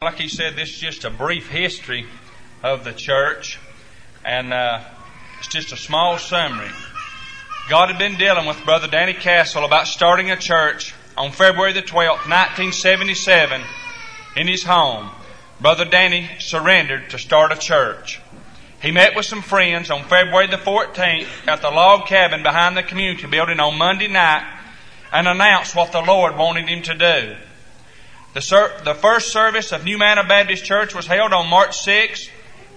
Like he said, this is just a brief history of the church, and it's just a small summary. God had been dealing with Brother Danny Castle about starting a church on February the 12th, 1977, in his home. Brother Danny surrendered to start a church. He met with some friends on February the 14th at the log cabin behind the community building on Monday night and announced what the Lord wanted him to do. The first service of New Manna Baptist Church was held on March 6,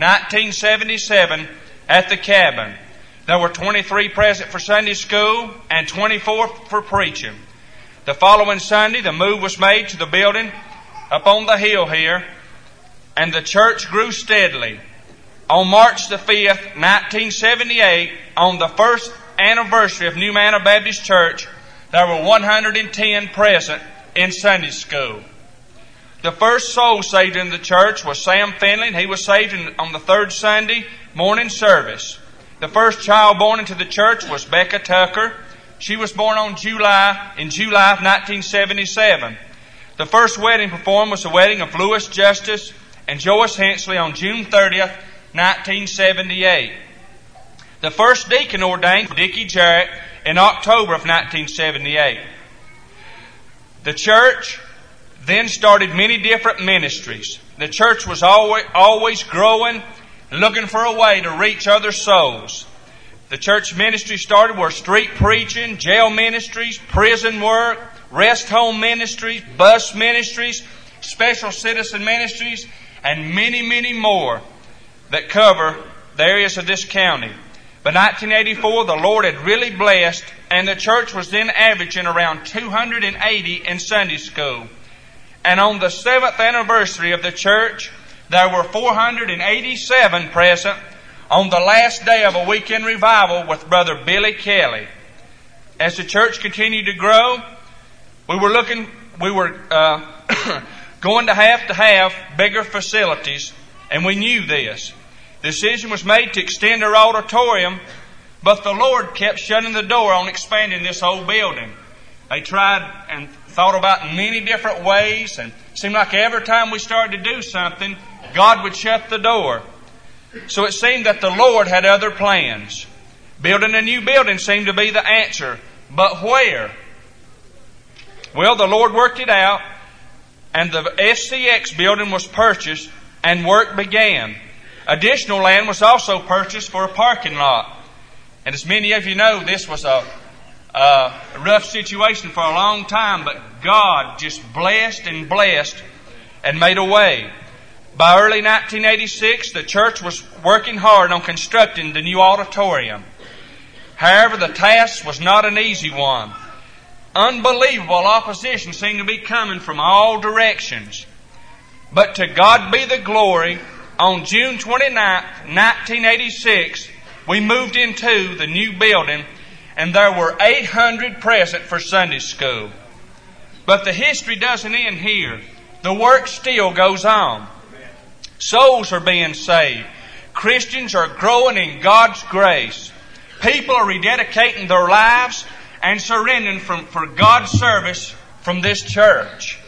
1977 at the cabin. There were 23 present for Sunday school and 24 for preaching. The following Sunday, the move was made to the building up on the hill here, and the church grew steadily. On March the 5th, 1978, on the first anniversary of New Manna Baptist Church, there were 110 present in Sunday school. The first soul saved in the church was Sam Finley. He was saved on the third Sunday morning service. The first child born into the church was Becca Tucker. She was born in July of 1977. The first wedding performed was the wedding of Louis Justice and Joyce Hensley on June 30th, 1978. The first deacon ordained was Dickie Jarrett in October of 1978. The church then started many different ministries. The church was always growing, looking for a way to reach other souls. The church ministry started were street preaching, jail ministries, prison work, rest home ministries, bus ministries, special citizen ministries, and many, many more that cover the areas of this county. By 1984, the Lord had really blessed, and the church was then averaging around 280 in Sunday school. And on the 7th anniversary of the church, there were 487 present on the last day of a weekend revival with Brother Billy Kelly. As the church continued to grow, we were going to have bigger facilities, and we knew this. The decision was made to extend our auditorium, but the Lord kept shutting the door on expanding this old building. They tried and thought about many different ways, and it seemed like every time we started to do something, God would shut the door. So it seemed that the Lord had other plans. Building a new building seemed to be the answer. But where? Well, the Lord worked it out, and the SCX building was purchased and work began. Additional land was also purchased for a parking lot. And as many of you know, this was a rough situation for a long time, but God just blessed and made a way. By early 1986, the church was working hard on constructing the new auditorium. However, the task was not an easy one. Unbelievable opposition seemed to be coming from all directions. But to God be the glory, on June 29, 1986, we moved into the new building, and there were 800 present for Sunday school. But the history doesn't end here. The work still goes on. Souls are being saved. Christians are growing in God's grace. People are rededicating their lives and surrendering for God's service from this church.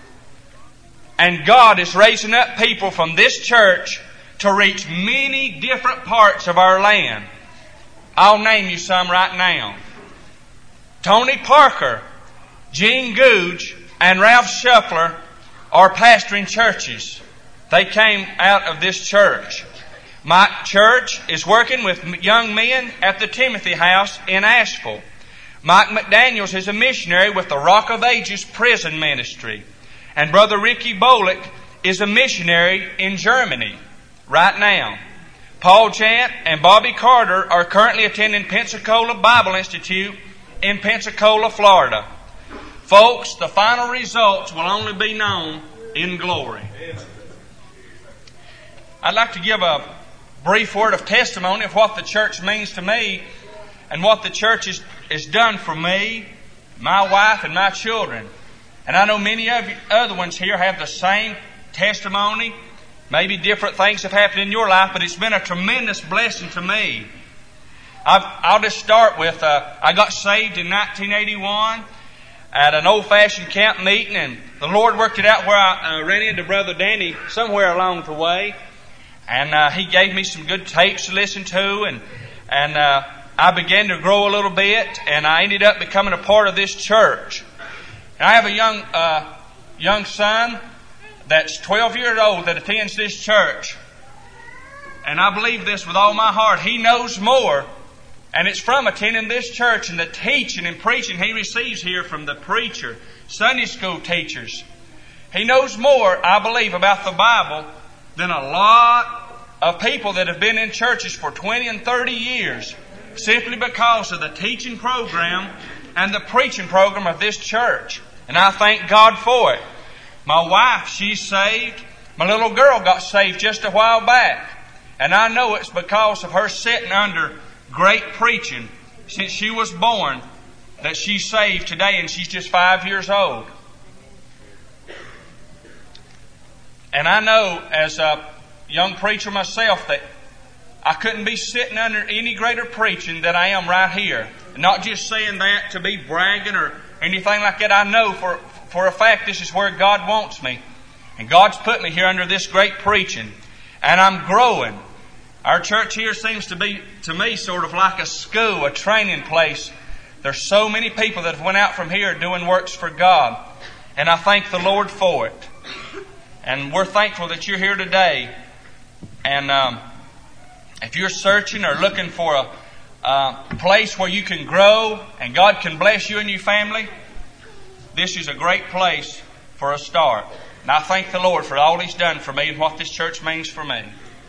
And God is raising up people from this church to reach many different parts of our land. I'll name you some right now. Tony Parker, Gene Googe, and Ralph Shuffler are pastoring churches. They came out of this church. My church is working with young men at the Timothy House in Asheville. Mike McDaniels is a missionary with the Rock of Ages prison ministry. And Brother Ricky Bolick is a missionary in Germany right now. Paul Chant and Bobby Carter are currently attending Pensacola Bible Institute in Pensacola, Florida. Folks, the final results will only be known in glory. I'd like to give a brief word of testimony of what the church means to me and what the church has done for me, my wife, and my children. And I know many of you other ones here have the same testimony. Maybe different things have happened in your life, but it's been a tremendous blessing to me. I'll just start with, I got saved in 1981. at an old-fashioned camp meeting, and the Lord worked it out where I ran into Brother Danny somewhere along the way, and he gave me some good tapes to listen to, and I began to grow a little bit, and I ended up becoming a part of this church. And I have a young son that's 12 years old that attends this church, and I believe this with all my heart. He knows more, and it's from attending this church and the teaching and preaching he receives here from the preacher, Sunday school teachers. He knows more, I believe, about the Bible than a lot of people that have been in churches for 20 and 30 years, simply because of the teaching program and the preaching program of this church. And I thank God for it. My wife, she's saved. My little girl got saved just a while back. And I know it's because of her sitting under great preaching since she was born that she's saved today, and she's just 5 years old. And I know as a young preacher myself that I couldn't be sitting under any greater preaching than I am right here. Not just saying that to be bragging or anything like that. I know for a fact this is where God wants me. And God's put me here under this great preaching. And I'm growing. Our church here seems to be, to me, sort of like a school, a training place. There's so many people that have went out from here doing works for God. And I thank the Lord for it. And we're thankful that you're here today. And if you're searching or looking for a place where you can grow and God can bless you and your family, this is a great place for a start. And I thank the Lord for all He's done for me and what this church means for me.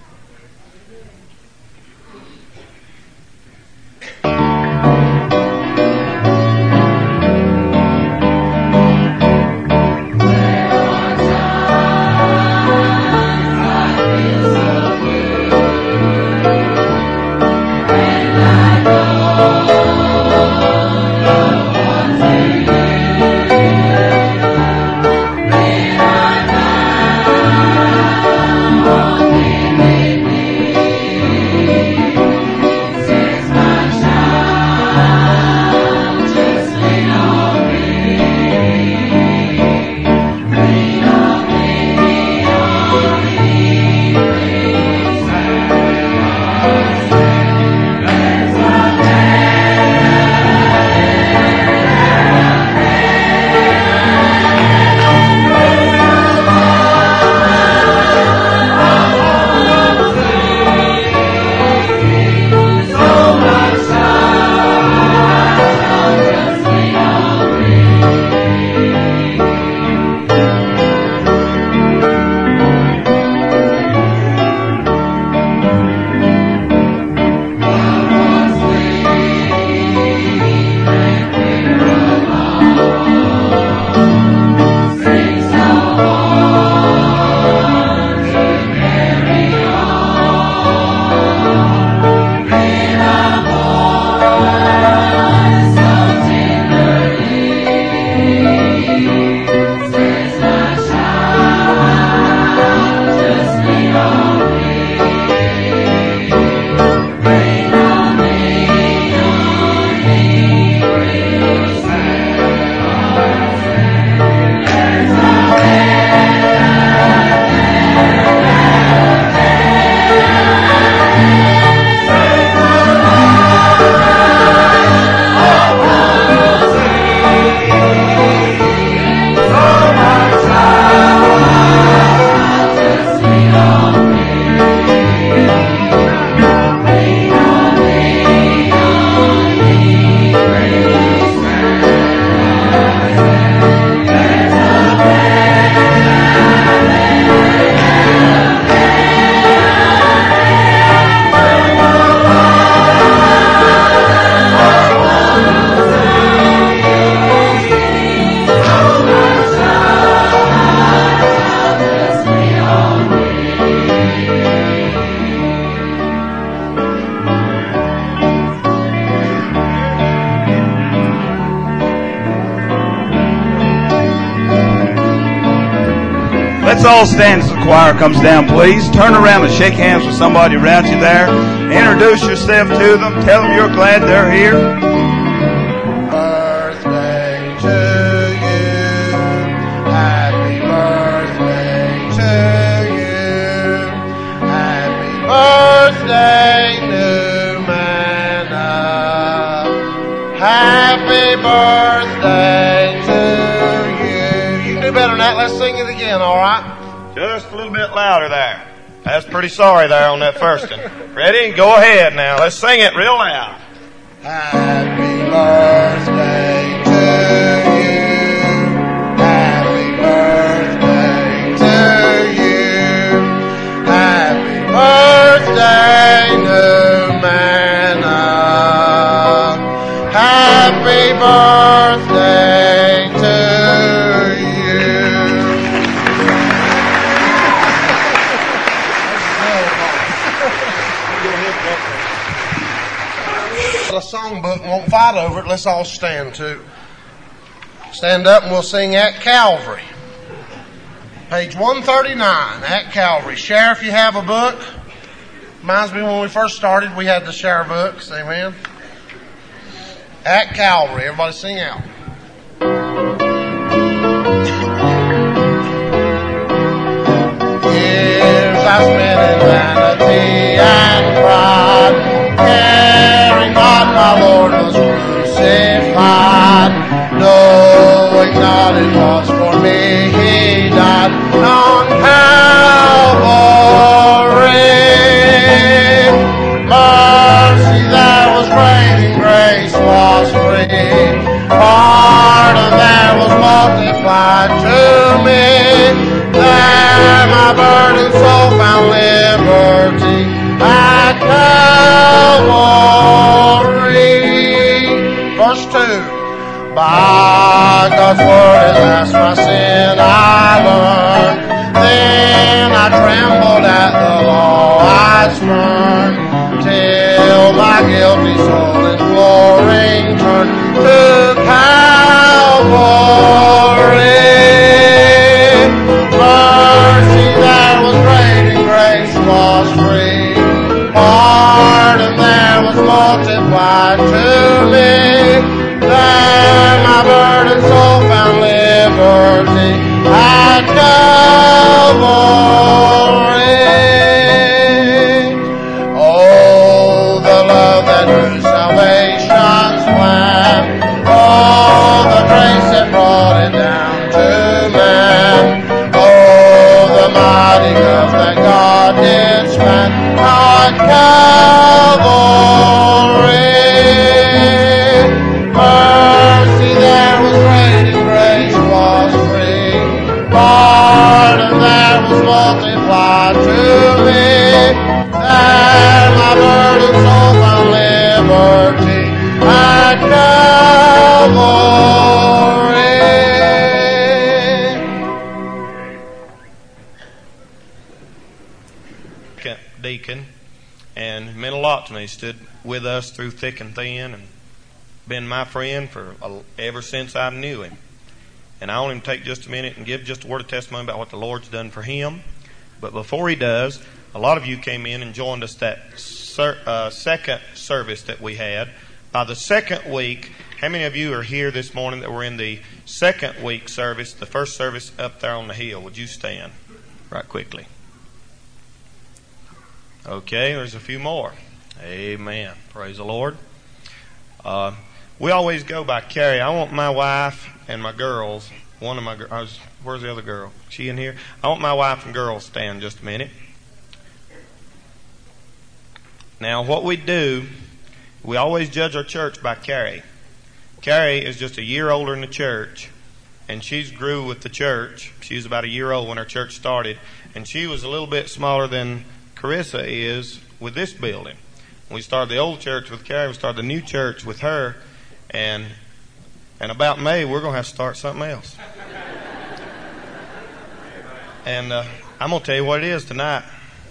Let's all stand as the choir comes down, please. Turn around and shake hands with somebody around you there. Introduce yourself to them. Tell them you're glad they're here. Birthday to birthday to you. You can do better than that. Let's sing it again, all right? Just a little bit louder there. That's pretty sorry there on that first one. Ready? Go ahead now. Let's sing it real loud. Happy birthday to you. Happy birthday to you. Happy birthday, new manna. Happy birthday to you. A songbook won't fight over it. Let's all stand too. Stand up and we'll sing At Calvary. Page 139, At Calvary. Share if you have a book. Reminds me when we first started, we had the share books. Amen. At Calvary. Everybody sing out. Years I spent in vanity and pride, caring not my Lord was crucified, knowing not it was for me He died on Calvary. Mercy there was great and grace was free, pardon there was multiplied to me. There my burdened soul found liberty at Calvary. Verse 2. By God's word at last my sin I learned. Then I trembled at the law I spurned, till my guilty soul imploring turned to Calvary. Mercy there was great and grace was free, pardon there was multiplied to me. There my burdened soul found liberty at Calvary. Oh, the love that drew salvation's plan, oh, the grace that brought it down to man, the mighty love that God did span at Calvary. Mercy there was great and grace was free, pardon there was multiplied to me. There my burdened soul found liberty at Calvary. Deacon, and meant a lot to me. He stood with us through thick and thin and been my friend for ever since I knew him. And I want him to take just a minute and give just a word of testimony about what the Lord's done for him. But before he does, a lot of you came in and joined us that second service that we had. By the second week, how many of you are here this morning that were in the second week service, the first service up there on the hill? Would you stand right quickly? Okay, there's a few more. Amen. Praise the Lord. We always go by Carrie. I want my wife and my girls, one of my girls, where's the other girl? She in here? I want my wife and girls to stand just a minute. Now, what we do, we always judge our church by Carrie. Carrie is just a year older in the church, and she's grew with the church. She was about a year old when our church started, and she was a little bit smaller than Carissa is with this building. We started the old church with Carrie. We started the new church with her. And about May, we're going to have to start something else. And I'm going to tell you what it is tonight.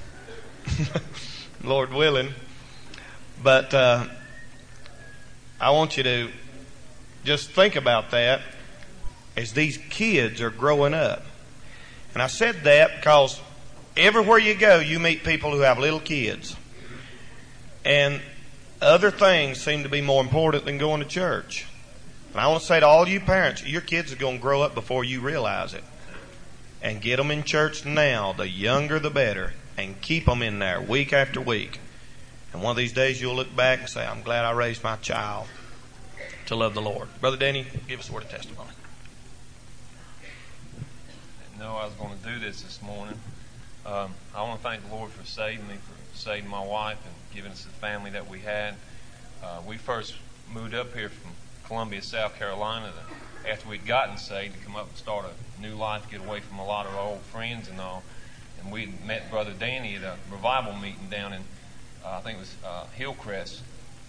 Lord willing. But I want you to just think about that as these kids are growing up. And I said that because everywhere you go, you meet people who have little kids. And other things seem to be more important than going to church. And I want to say to all you parents, your kids are going to grow up before you realize it. And get them in church now. The younger, the better. And keep them in there week after week. And one of these days you'll look back and say, I'm glad I raised my child to love the Lord. Brother Danny, give us a word of testimony. I didn't know I was going to do this morning. I want to thank the Lord for saving me, for saving my wife and giving us the family that we had. We first moved up here from Columbia, South Carolina, after we'd gotten saved, to come up and start a new life, get away from a lot of our old friends and all. And we met Brother Danny at a revival meeting down in, I think it was Hillcrest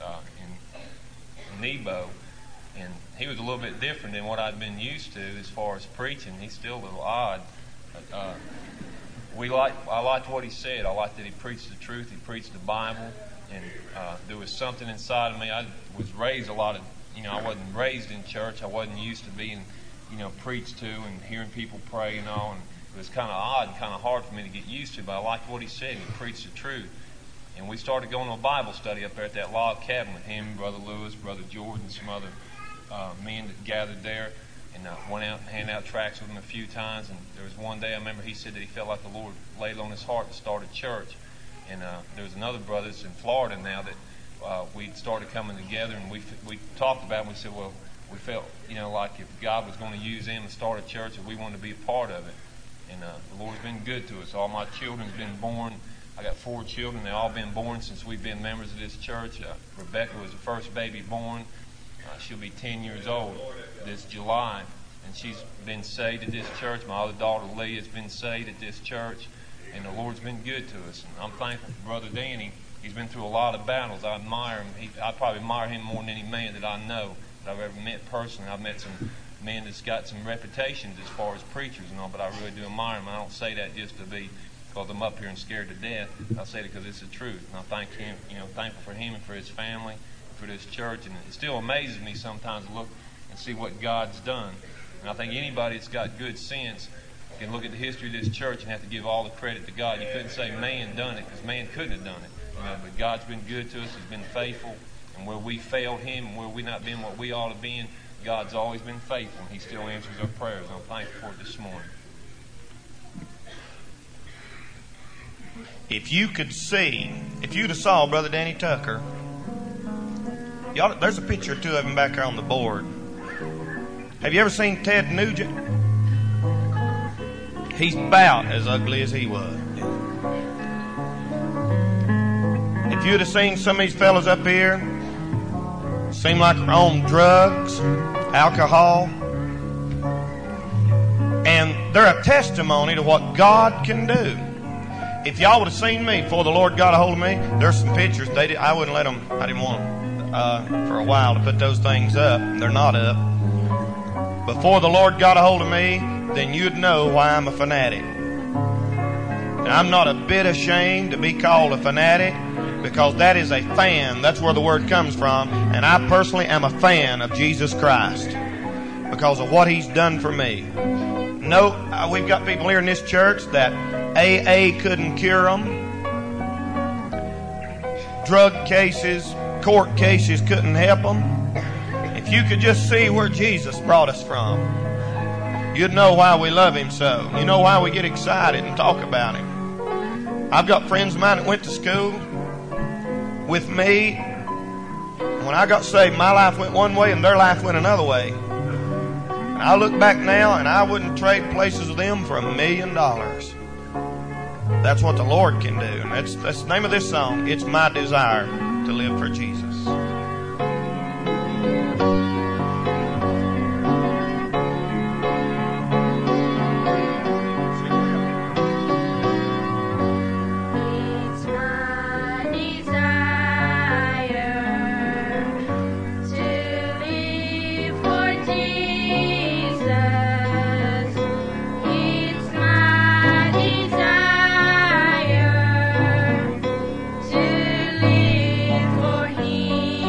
in Nebo. And he was a little bit different than what I'd been used to as far as preaching. He's still a little odd. But, I liked what he said. I liked that he preached the truth. He preached the Bible. And there was something inside of me. I was raised a lot of, I wasn't raised in church. I wasn't used to being, preached to and hearing people pray and all. And it was kind of odd and kind of hard for me to get used to. But I liked what he said. He preached the truth. And we started going to a Bible study up there at that log cabin with him, Brother Lewis, Brother Jordan, some other men that gathered there. And went out and handed out tracts with him a few times. And there was one day I remember he said that he felt like the Lord laid on his heart to start a church. And there was another brother that's in Florida now that we started coming together, and we talked about it, and we said, well, we felt, like if God was going to use him to start a church, that we wanted to be a part of it. And the Lord's been good to us. All my children's been born. I got 4 children. They've all been born since we've been members of this church. Rebecca was the first baby born. She'll be 10 years old this July, and she's been saved at this church. My other daughter, Lee, has been saved at this church, and the Lord's been good to us. And I'm thankful for Brother Danny. He's been through a lot of battles. I admire him. I probably admire him more than any man that I know that I've ever met personally. I've met some men that's got some reputations as far as preachers and all, but I really do admire him. I don't say that just to be because I'm up here and scared to death. I say it because it's the truth. And I thank him, thankful for him and for his family, for this church. And it still amazes me sometimes to look and see what God's done. And I think anybody that's got good sense can look at the history of this church and have to give all the credit to God. You couldn't say man done it, because man couldn't have done it. But God's been good to us. He's been faithful. And where we failed him and where we not been what we ought to be in, God's always been faithful. And he still answers our prayers. I'm thankful for it this morning. If you'd have saw Brother Danny Tucker, there's a picture or two of him back there on the board. Have you ever seen Ted Nugent? He's about as ugly as he was. If you'd have seen some of these fellas up here, seem like they're on drugs, alcohol, and they're a testimony to what God can do. If y'all would have seen me before the Lord got a hold of me, there's some pictures. I wouldn't let them. I didn't want them for a while to put those things up. They're not up. Before the Lord got a hold of me, then you'd know why I'm a fanatic. And I'm not a bit ashamed to be called a fanatic, because that is a fan. That's where the word comes from. And I personally am a fan of Jesus Christ because of what he's done for me. No, we've got people here in this church that AA couldn't cure them. Drug cases, court cases couldn't help them. If you could just see where Jesus brought us from, you'd know why we love him so. You know why we get excited and talk about him. I've got friends of mine that went to school with me. When I got saved, my life went one way and their life went another way. And I look back now and I wouldn't trade places with them for $1 million. That's what the Lord can do. And that's the name of this song. It's my desire to live for Jesus. For him.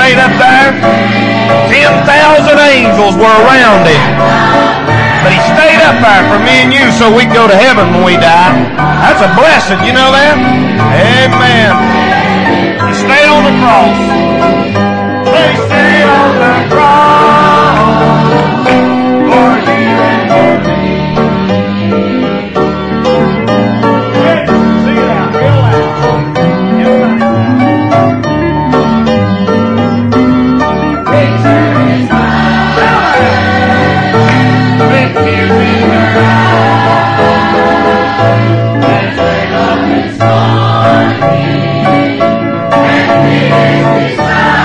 stayed up there, 10,000 angels were around him. But he stayed up there for me and you so we'd go to heaven when we die. That's a blessing, you know that? Amen. He stayed on the cross. They stayed on the cross for you and for me. Sing it out real loud. Victory is mine. Victory is mine. Let's take up this morning. And this is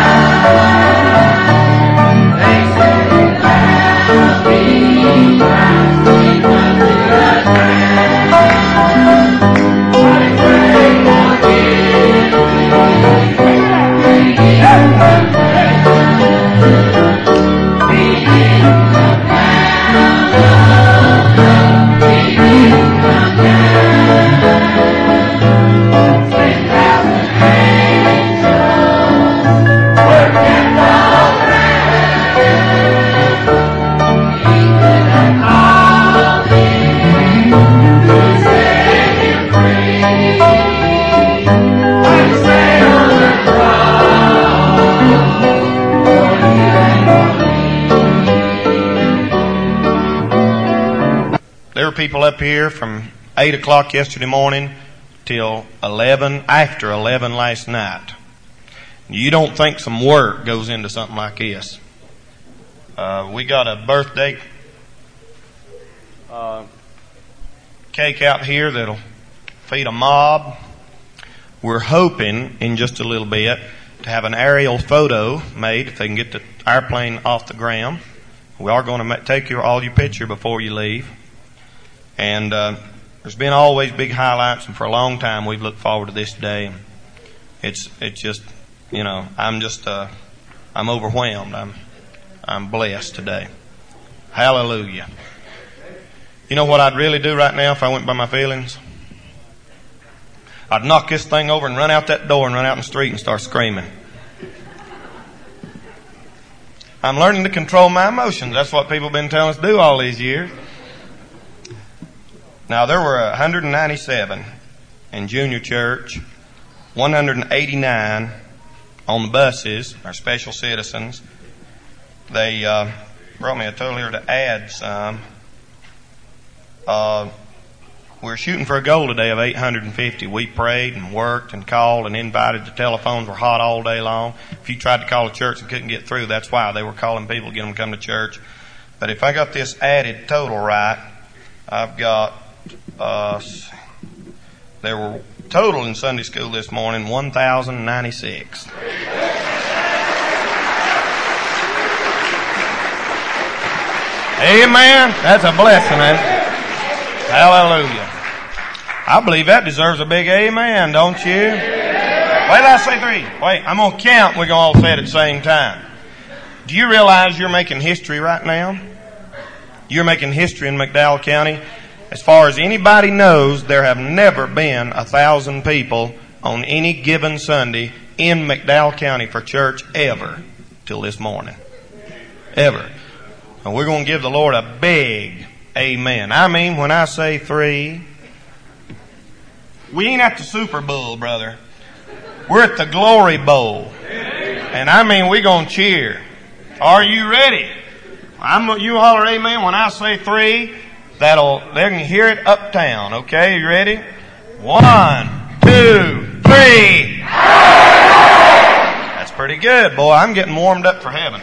people up here from 8 o'clock yesterday morning till 11, after 11 last night. You don't think some work goes into something like this. We got a birthday cake out here that'll feed a mob. We're hoping in just a little bit to have an aerial photo made if they can get the airplane off the ground. We are going to take all your picture before you leave. And there's been always big highlights, and for a long time we've looked forward to this day. It's just, you know, I'm overwhelmed. I'm blessed today. Hallelujah. You know what I'd really do right now if I went by my feelings? I'd knock this thing over and run out that door and run out in the street and start screaming. I'm learning to control my emotions. That's what people have been telling us to do all these years. Now, there were 197 in junior church, 189 on the buses, our special citizens. They brought me a total here to add some. We're shooting for a goal today of 850. We prayed and worked and called and invited. The telephones were hot all day long. If you tried to call a church and couldn't get through, that's why they were calling people to get them to come to church. But if I got this added total right, I've got... there were total in Sunday school this morning 1,096. Amen. That's a blessing, ain't it? Hallelujah. I believe that deserves a big amen, don't you? Wait till I say three. Wait, I'm going to count. We're going to all say it at the same time. Do you realize you're making history right now? You're making history in McDowell County. As far as anybody knows, there have never been 1,000 people on any given Sunday in McDowell County for church ever till this morning. Ever. And we're going to give the Lord a big amen. I mean, when I say three, we ain't at the Super Bowl, brother. We're at the Glory Bowl. And I mean, we're going to cheer. Are you ready? You holler amen when I say three. They can hear it uptown. Okay, you ready? 1, 2, 3. That's pretty good, boy. I'm getting warmed up for heaven.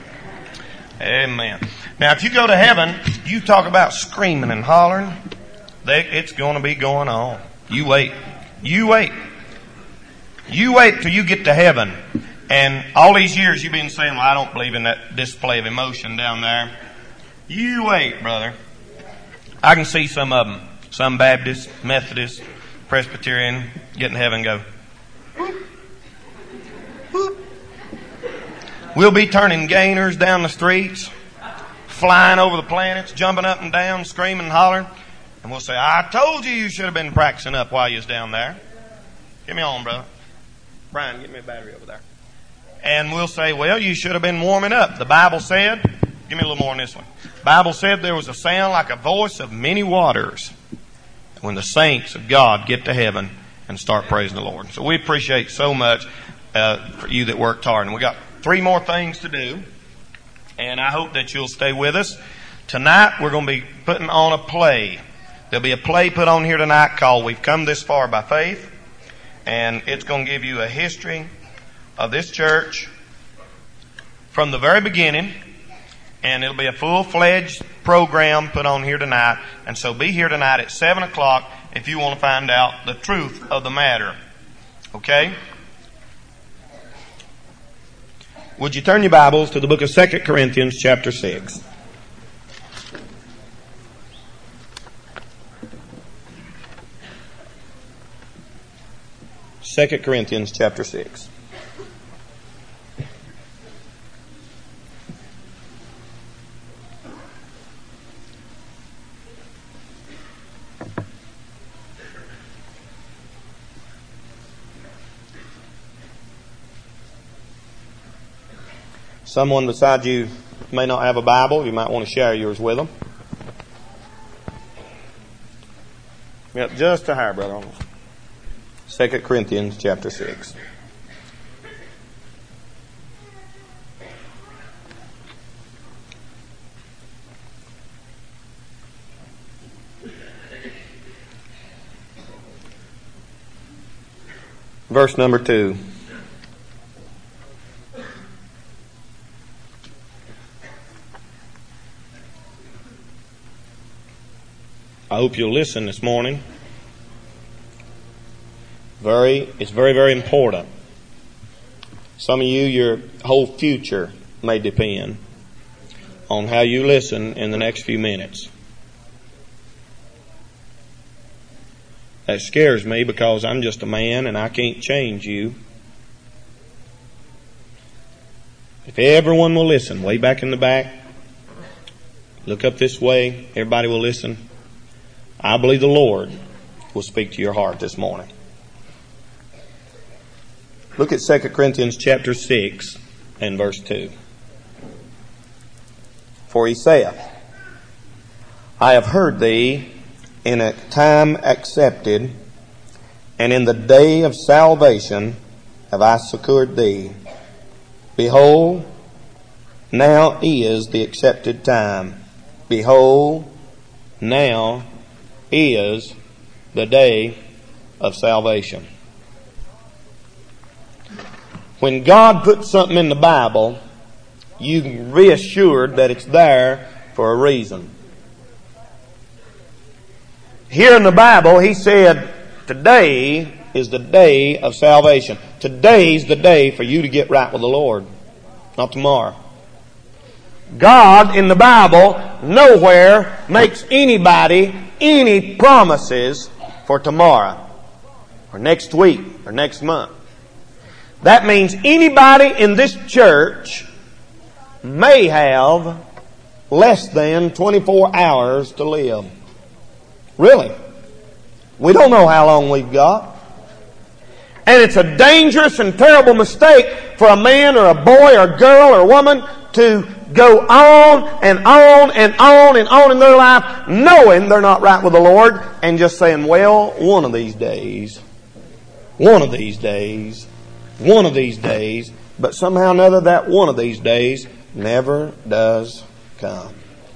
Amen. Now, if you go to heaven, you talk about screaming and hollering. It's going to be going on. You wait. You wait. You wait till you get to heaven. And all these years you've been saying, well, I don't believe in that display of emotion down there. You wait, brother. I can see some of them, some Baptist, Methodist, Presbyterian, get in heaven and go, whoop, whoop. We'll be turning gainers down the streets, flying over the planets, jumping up and down, screaming and hollering. And we'll say, I told you should have been practicing up while you was down there. Get me on, brother. Brian, get me a battery over there. And we'll say, well, you should have been warming up. The Bible said, give me a little more on this one. The Bible said there was a sound like a voice of many waters when the saints of God get to heaven and start praising the Lord. So we appreciate so much for you that worked hard. And we got 3 more things to do. And I hope that you'll stay with us. Tonight we're going to be putting on a play. There'll be a play put on here tonight called We've Come This Far by Faith. And it's going to give you a history of this church from the very beginning. And it'll be a full-fledged program put on here tonight. And so be here tonight at 7 o'clock if you want to find out the truth of the matter. Okay? Would you turn your Bibles to the book of 2 Corinthians chapter 6. Second Corinthians chapter 6. Someone beside you may not have a Bible. You might want to share yours with them. Yep, just a hair, brother. 2 Corinthians chapter 6. Verse number 2. I hope you'll listen this morning. It's very, very important. Some of you, your whole future may depend on how you listen in the next few minutes. That scares me because I'm just a man and I can't change you. If everyone will listen, way back in the back, look up this way, everybody will listen. I believe the Lord will speak to your heart this morning. Look at 2 Corinthians chapter 6 and verse 2. For he saith, I have heard thee in a time accepted, and in the day of salvation have I succored thee. Behold, now is the accepted time. Behold, now is the day of salvation. When God puts something in the Bible, you can be assured that it's there for a reason. Here in the Bible, He said, today is the day of salvation. Today's the day for you to get right with the Lord, not tomorrow. God in the Bible nowhere makes anybody any promises for tomorrow or next week or next month. That means anybody in this church may have less than 24 hours to live. Really. We don't know how long we've got. And it's a dangerous and terrible mistake for a man or a boy or girl or woman to go on and on and on and on in their life knowing they're not right with the Lord and just saying, well, one of these days, but somehow or another that one of these days never does come.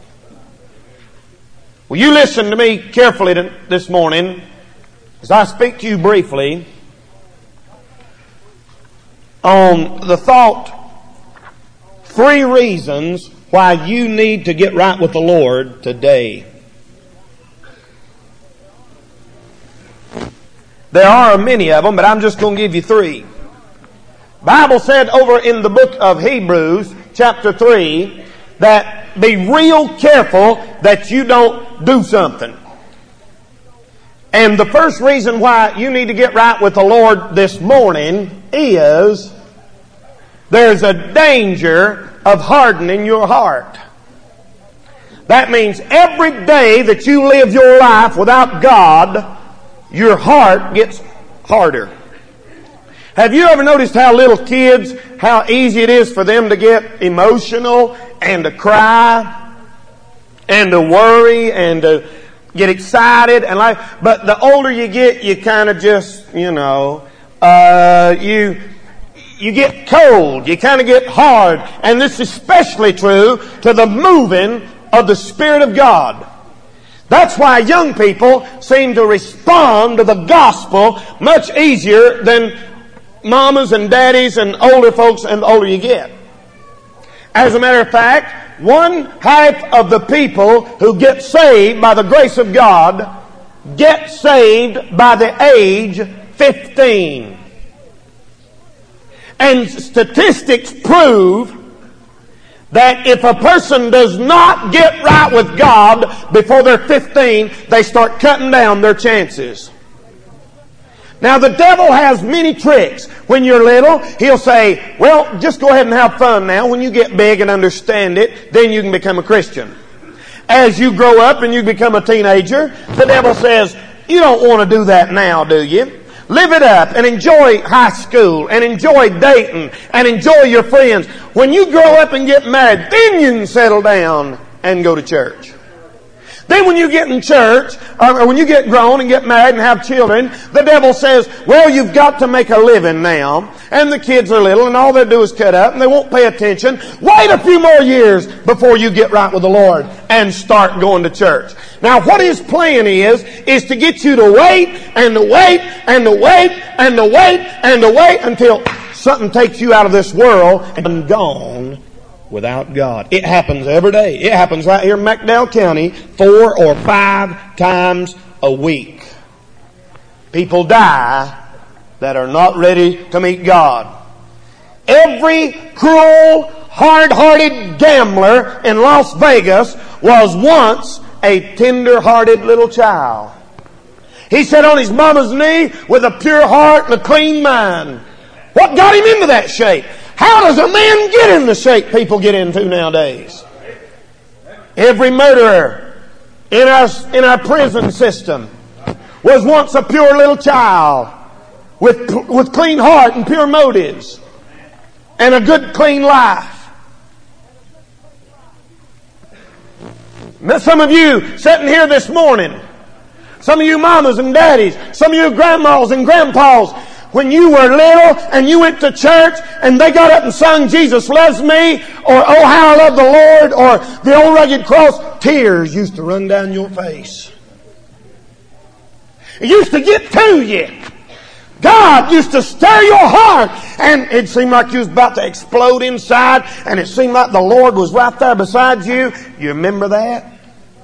Will you listen to me carefully this morning as I speak to you briefly on the thought, 3 reasons why you need to get right with the Lord today. There are many of them, but I'm just going to give you 3. Bible said over in the book of Hebrews, chapter 3, that be real careful that you don't do something. And the first reason why you need to get right with the Lord this morning is there's a danger of hardening your heart. That means every day that you live your life without God, your heart gets harder. Have you ever noticed how little kids, how easy it is for them to get emotional and to cry and to worry and to get excited and but the older you get, you kind of just, you get cold, you kind of get hard, and this is especially true to the moving of the Spirit of God. That's why young people seem to respond to the gospel much easier than mamas and daddies and older folks, and the older you get. As a matter of fact, one half of the people who get saved by the grace of God get saved by the age 15. And statistics prove that if a person does not get right with God before they're 15, they start cutting down their chances. Now the devil has many tricks. When you're little, he'll say, well, just go ahead and have fun now. When you get big and understand it, then you can become a Christian. As you grow up and you become a teenager, the devil says, you don't want to do that now, do you? Live it up and enjoy high school and enjoy dating and enjoy your friends. When you grow up and get married, then you can settle down and go to church. Then when you get in church, or when you get grown and get married and have children, the devil says, well, you've got to make a living now. And the kids are little and all they do is cut up and they won't pay attention. Wait a few more years before you get right with the Lord and start going to church. Now what his plan is to get you to wait and to wait and to wait and to wait and to wait until something takes you out of this world and gone without God. It happens every day. It happens right here in McDowell County 4 or 5 times a week. People die that are not ready to meet God. Every cruel, hard-hearted gambler in Las Vegas was once a tender-hearted little child. He sat on his mama's knee with a pure heart and a clean mind. What got him into that shape? How does a man get in the shape people get into nowadays? Every murderer in our prison system was once a pure little child with clean heart and pure motives and a good clean life. Some of you sitting here this morning, some of you mamas and daddies, some of you grandmas and grandpas, when you were little and you went to church and they got up and sung Jesus Loves Me or Oh How I Love the Lord or the Old Rugged Cross, tears used to run down your face. It used to get to you. God used to stir your heart and it seemed like you was about to explode inside and it seemed like the Lord was right there beside you. You remember that?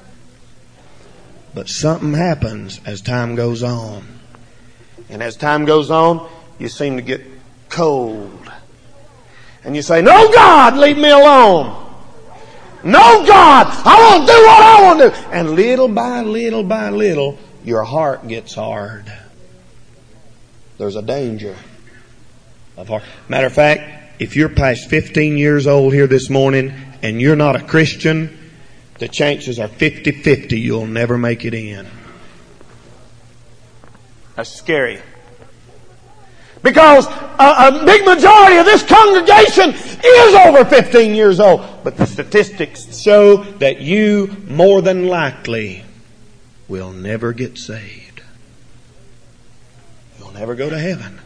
But something happens as time goes on. And as time goes on, you seem to get cold. And you say, no, God, leave me alone. No, God, I want to do what I want to do. And little by little by little, your heart gets hard. There's a danger of heart. Matter of fact, if you're past 15 years old here this morning and you're not a Christian, the chances are 50-50 you'll never make it in. That's scary. Because a big majority of this congregation is over 15 years old. But the statistics show that you, more than likely, will never get saved. You'll never go to heaven.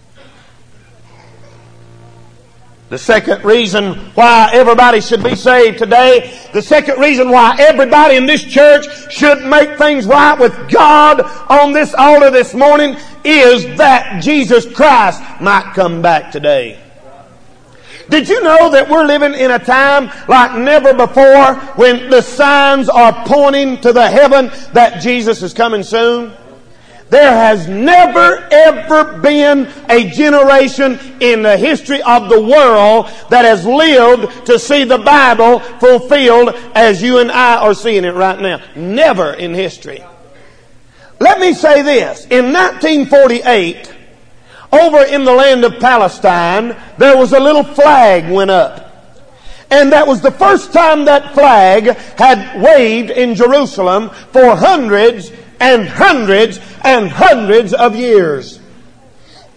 The second reason why everybody should be saved today, the second reason why everybody in this church should make things right with God on this altar this morning is that Jesus Christ might come back today. Did you know that we're living in a time like never before when the signs are pointing to the heaven that Jesus is coming soon? There has never ever been a generation in the history of the world that has lived to see the Bible fulfilled as you and I are seeing it right now. Never in history. Let me say this. In 1948, over in the land of Palestine, there was a little flag went up. And that was the first time that flag had waved in Jerusalem for hundreds and hundreds and hundreds of years.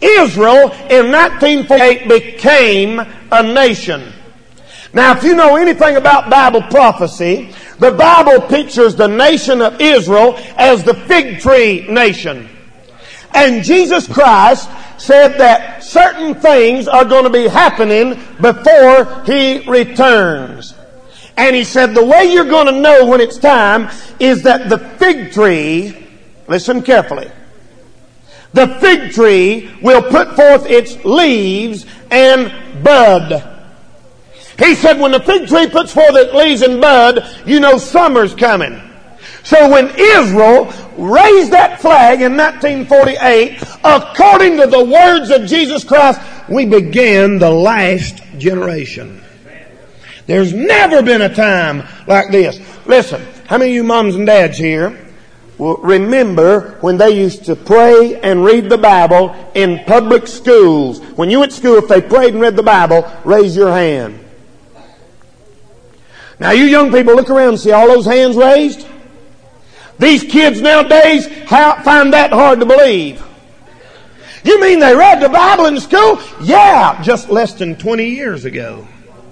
Israel in 1948 became a nation. Now, if you know anything about Bible prophecy, the Bible pictures the nation of Israel as the fig tree nation. And Jesus Christ said that certain things are going to be happening before He returns. And He said the way you're going to know when it's time is that the fig tree, listen carefully, the fig tree will put forth its leaves and bud. He said when the fig tree puts forth its leaves and bud, you know summer's coming. So when Israel raised that flag in 1948, according to the words of Jesus Christ, we began the last generation. There's never been a time like this. Listen, how many of you moms and dads here will remember when they used to pray and read the Bible in public schools? When you went to school, if they prayed and read the Bible, raise your hand. Now you young people, look around and see all those hands raised. These kids nowadays find that hard to believe. You mean they read the Bible in school? Yeah, just less than 20 years ago.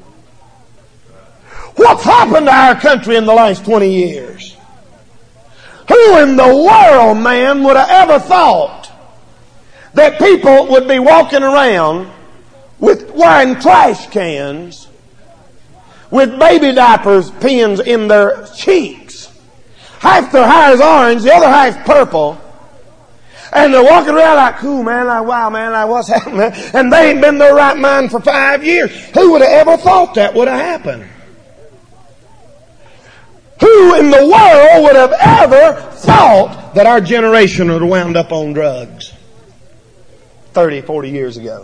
What's happened to our country in the last 20 years? Who in the world, man, would have ever thought that people would be walking around wearing trash cans with baby diapers pins in their cheeks? Half their hair is orange, the other half purple. And they're walking around like, ooh, man, like, wow, man, like, what's happening? And they ain't been in their right mind for 5 years. Who would have ever thought that would have happened? Who in the world would have ever thought that our generation would have wound up on drugs 30, 40 years ago?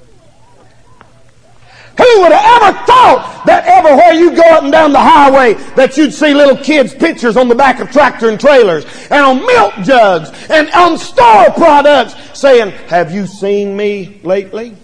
Who would have ever thought that everywhere you go up and down the highway that you'd see little kids' pictures on the back of tractor and trailers and on milk jugs and on store products saying, have you seen me lately?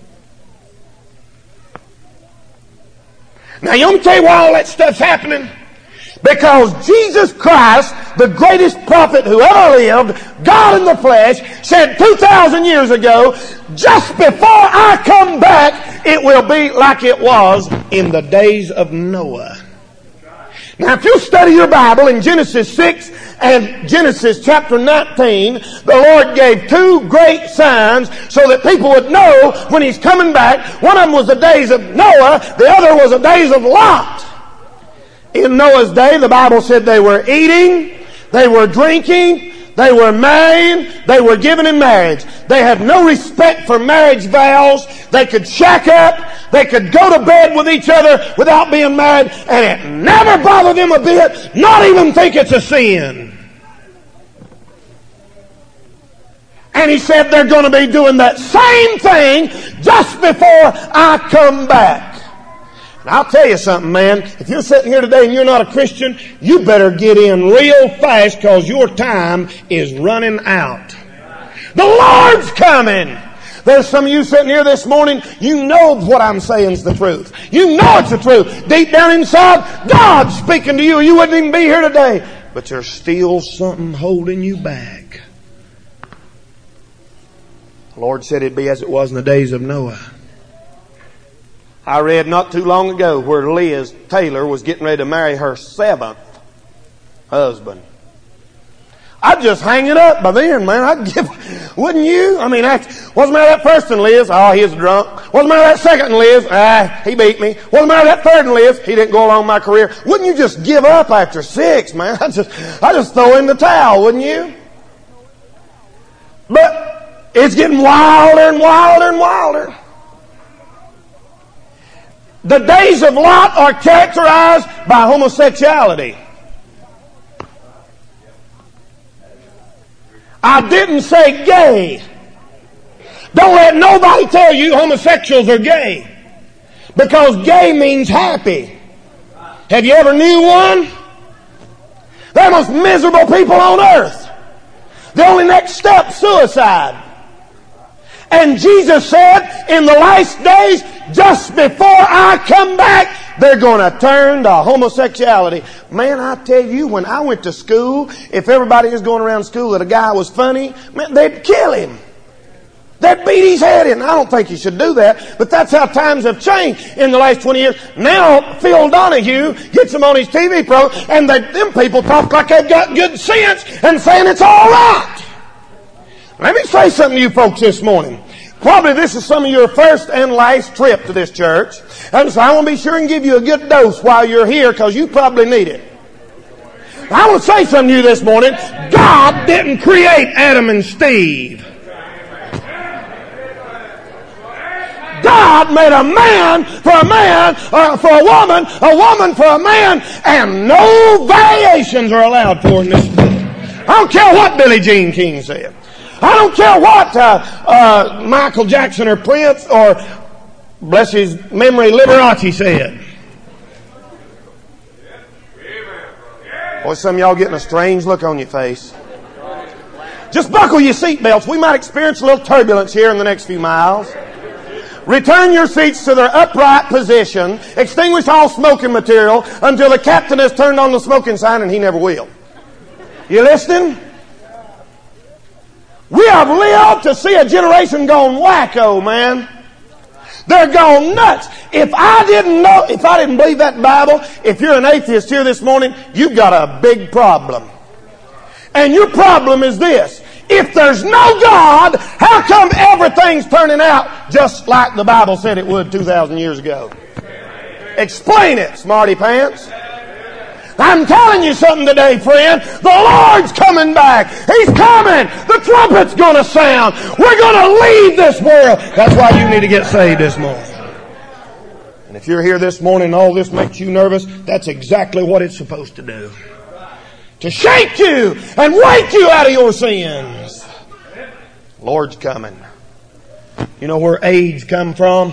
Now you want me to tell you why all that stuff's happening? Because Jesus Christ, the greatest prophet who ever lived, God in the flesh, said 2,000 years ago, just before I come back, it will be like it was in the days of Noah. Now, if you study your Bible in Genesis 6 and Genesis chapter 19, the Lord gave two great signs so that people would know when He's coming back. One of them was the days of Noah, the other was the days of Lot. In Noah's day, the Bible said they were eating, they were drinking, they were marrying, they were given in marriage. They had no respect for marriage vows. They could shack up, they could go to bed with each other without being married, and it never bothered them a bit, not even think it's a sin. And He said they're going to be doing that same thing just before I come back. And I'll tell you something, man. If you're sitting here today and you're not a Christian, you better get in real fast because your time is running out. The Lord's coming. There's some of you sitting here this morning, you know what I'm saying is the truth. You know it's the truth. Deep down inside, God's speaking to you. You wouldn't even be here today. But there's still something holding you back. The Lord said it'd be as it was in the days of Noah. I read not too long ago where Liz Taylor was getting ready to marry her 7th husband. I'd just hang it up by then, man. Wouldn't you? I mean, what's the matter with that first one, Liz? Oh, he's drunk. What's the matter with that second one, Liz? He beat me. What's the matter with that third one, Liz? He didn't go along my career. Wouldn't you just give up after 6, man? I just throw in the towel, wouldn't you? But it's getting wilder and wilder and wilder. The days of Lot are characterized by homosexuality. I didn't say gay. Don't let nobody tell you homosexuals are gay. Because gay means happy. Have you ever knew one? They're the most miserable people on earth. The only next step, suicide. And Jesus said, in the last days, just before I come back, they're going to turn to homosexuality. Man, I tell you, when I went to school, if everybody was going around school that a guy was funny, man, they'd kill him. They'd beat his head in. I don't think you should do that, but that's how times have changed in the last 20 years. Now, Phil Donahue gets them on his TV program, and them people talk like they've got good sense and saying it's all right. Let me say something to you folks this morning. Probably this is some of your first and last trip to this church. And so I want to be sure and give you a good dose while you're here, because you probably need it. I want to say something to you this morning. God didn't create Adam and Steve. God made a man for a man, for a woman for a man, and no variations are allowed for in this book. I don't care what Billie Jean King said. I don't care what Michael Jackson or Prince or, bless his memory, Liberace said. Boy, some of y'all getting a strange look on your face. Just buckle your seatbelts. We might experience a little turbulence here in the next few miles. Return your seats to their upright position. Extinguish all smoking material until the captain has turned on the smoking sign, and he never will. You listening? We have lived to see a generation gone wacko, man. They're gone nuts. If I didn't believe that Bible, if you're an atheist here this morning, you've got a big problem. And your problem is this. If there's no God, how come everything's turning out just like the Bible said it would 2,000 years ago? Explain it, smarty pants. I'm telling you something today, friend. The Lord's coming back. He's coming. The trumpet's going to sound. We're going to leave this world. That's why you need to get saved this morning. And if you're here this morning and all this makes you nervous, that's exactly what it's supposed to do. To shake you and wake you out of your sins. The Lord's coming. You know where AIDS come from?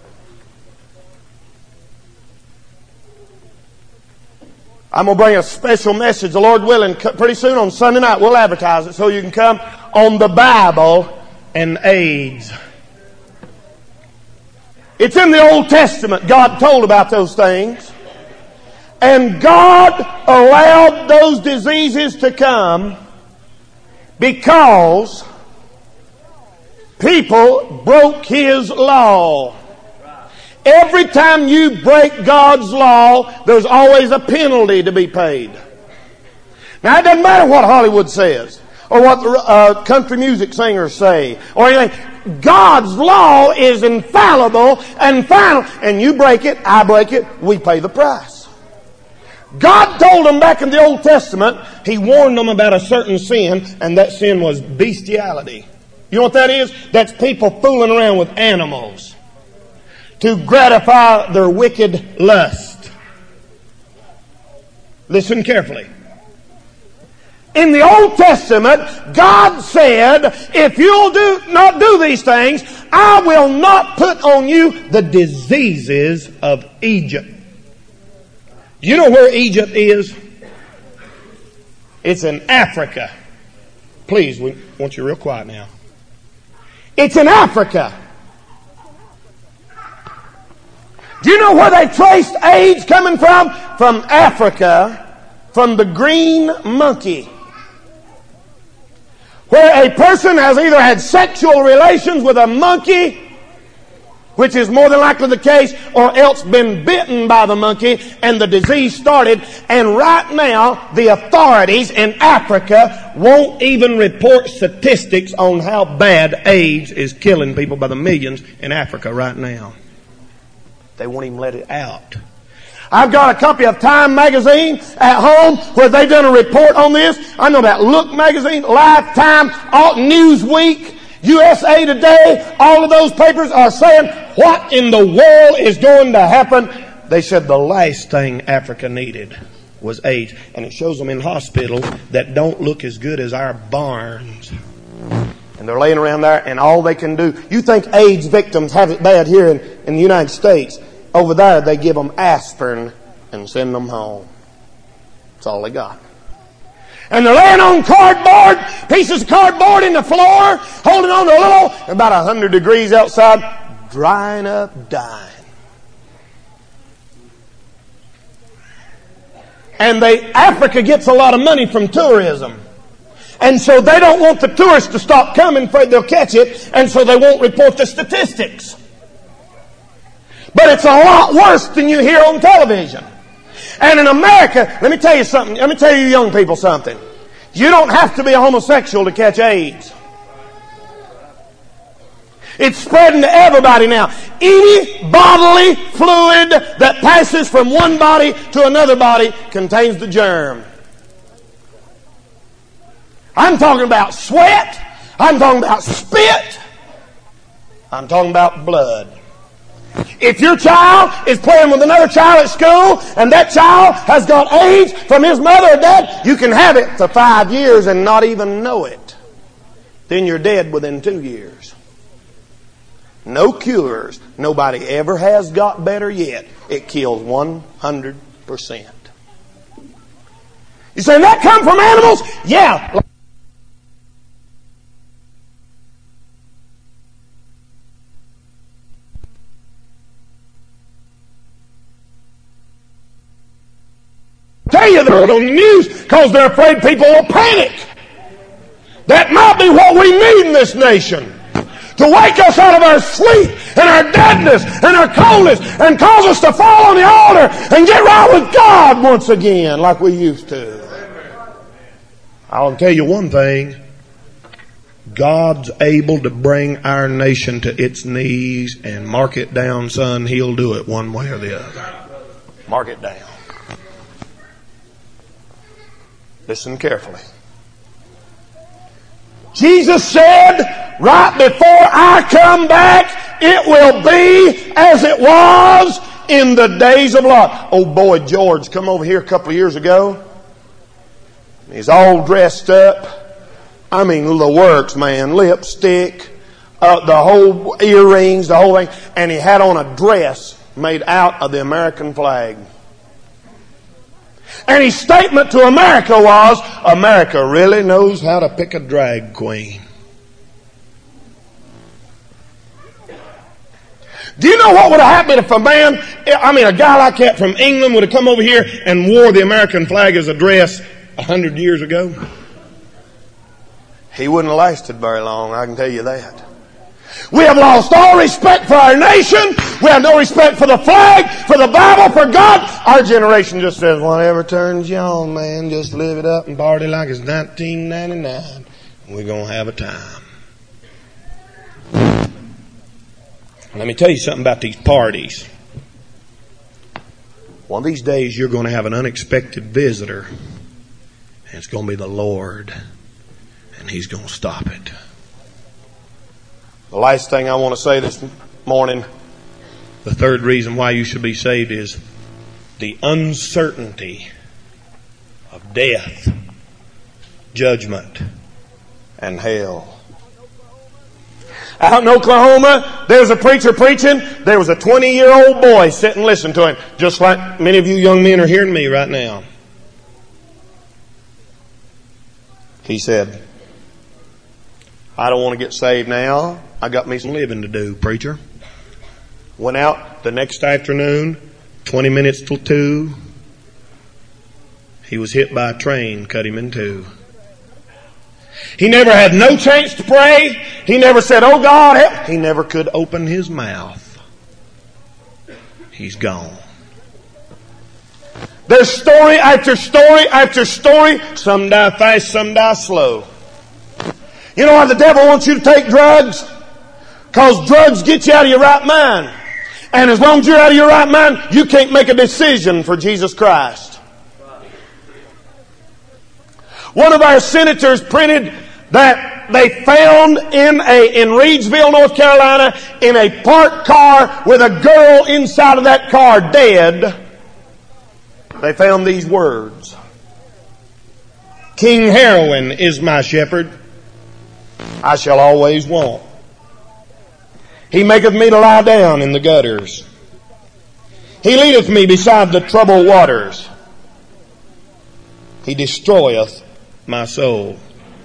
I'm going to bring a special message, the Lord willing, pretty soon on Sunday night. We'll advertise it so you can come on the Bible and AIDS. It's in the Old Testament. God told about those things. And God allowed those diseases to come because people broke His law. Every time you break God's law, there's always a penalty to be paid. Now, it doesn't matter what Hollywood says or what the country music singers say or anything. God's law is infallible and final. And you break it, I break it, we pay the price. God told them back in the Old Testament, He warned them about a certain sin, and that sin was bestiality. You know what that is? That's people fooling around with animals to gratify their wicked lust. Listen carefully. In the Old Testament, God said, if you'll not do these things, I will not put on you the diseases of Egypt. Do you know where Egypt is? It's in Africa. Please, we want you real quiet now. It's in Africa. Do you know where they traced AIDS coming from? From Africa, from the green monkey. Where a person has either had sexual relations with a monkey, which is more than likely the case, or else been bitten by the monkey and the disease started. And right now, the authorities in Africa won't even report statistics on how bad AIDS is killing people by the millions in Africa right now. They won't even let it out. I've got a copy of Time magazine at home where they've done a report on this. I know about Look magazine, Lifetime, Newsweek, USA Today. All of those papers are saying, what in the world is going to happen? They said the last thing Africa needed was AIDS. And it shows them in hospitals that don't look as good as our barns. And they're laying around there, and all they can do. You think AIDS victims have it bad here in the United States. Over there, they give them aspirin and send them home. That's all they got. And they're laying on cardboard, pieces of cardboard in the floor, holding on to a little, about 100 degrees outside, drying up, dying. And Africa gets a lot of money from tourism. And so they don't want the tourists to stop coming, afraid they'll catch it, and so they won't report the statistics. But it's a lot worse than you hear on television. And in America, let me tell you something. Let me tell you young people something. You don't have to be a homosexual to catch AIDS. It's spreading to everybody now. Any bodily fluid that passes from one body to another body contains the germ. I'm talking about sweat. I'm talking about spit. I'm talking about blood. If your child is playing with another child at school and that child has got AIDS from his mother or dad, you can have it for 5 years and not even know it. Then you're dead within 2 years. No cures. Nobody ever has got better yet. It kills 100%. You say, that come from animals? Yeah. Tell you they're on the news because they're afraid people will panic. That might be what we need in this nation. To wake us out of our sleep and our deadness and our coldness and cause us to fall on the altar and get right with God once again like we used to. I'll tell you one thing. God's able to bring our nation to its knees, and mark it down, son, He'll do it one way or the other. Mark it down. Listen carefully. Jesus said, right before I come back, it will be as it was in the days of Lot. Old boy George come over here a couple of years ago. He's all dressed up. I mean, the works, man. Lipstick, the whole earrings, the whole thing. And he had on a dress made out of the American flag. And his statement to America was, America really knows how to pick a drag queen. Do you know what would have happened if a guy like that from England would have come over here and wore the American flag as a dress 100 years ago? He wouldn't have lasted very long, I can tell you that. We have lost all respect for our nation. We have no respect for the flag, for the Bible, for God. Our generation just says, whatever turns you on, man, just live it up and party like it's 1999. We're going to have a time. Let me tell you something about these parties. One of these days you're going to have an unexpected visitor, and it's going to be the Lord, and He's going to stop it. The last thing I want to say this morning, the third reason why you should be saved is the uncertainty of death, judgment, and hell. Out in Oklahoma, there was a preacher preaching. There was a 20-year-old boy sitting listening to him, just like many of you young men are hearing me right now. He said, I don't want to get saved now. I got me some living to do, preacher. Went out the next afternoon, 20 minutes till 2. He was hit by a train, cut him in two. He never had no chance to pray. He never said, oh God, help. He never could open his mouth. He's gone. There's story after story after story. Some die fast, some die slow. You know why the devil wants you to take drugs? Because drugs get you out of your right mind. And as long as you're out of your right mind, you can't make a decision for Jesus Christ. One of our senators printed that they found in Reidsville, North Carolina, in a parked car with a girl inside of that car dead. They found these words. King Heroin is my shepherd. I shall always want. He maketh me to lie down in the gutters. He leadeth me beside the troubled waters. He destroyeth my soul.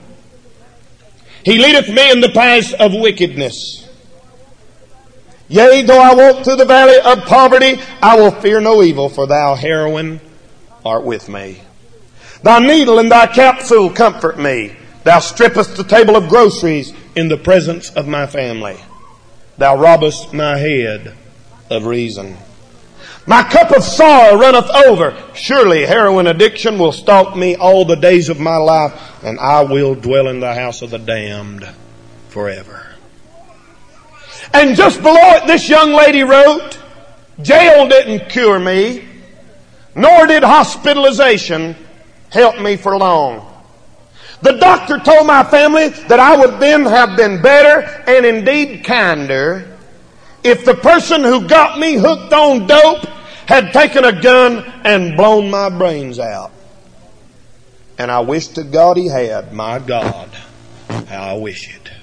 He leadeth me in the paths of wickedness. Yea, though I walk through the valley of poverty, I will fear no evil, for thou, heroin, art with me. Thy needle and thy capsule comfort me. Thou strippest the table of groceries in the presence of my family. Thou robbest my head of reason. My cup of sorrow runneth over. Surely heroin addiction will stalk me all the days of my life, and I will dwell in the house of the damned forever. And just below it, this young lady wrote, jail didn't cure me, nor did hospitalization help me for long. The doctor told my family that I would then have been better and indeed kinder if the person who got me hooked on dope had taken a gun and blown my brains out. And I wish to God he had. My God, how I wish it.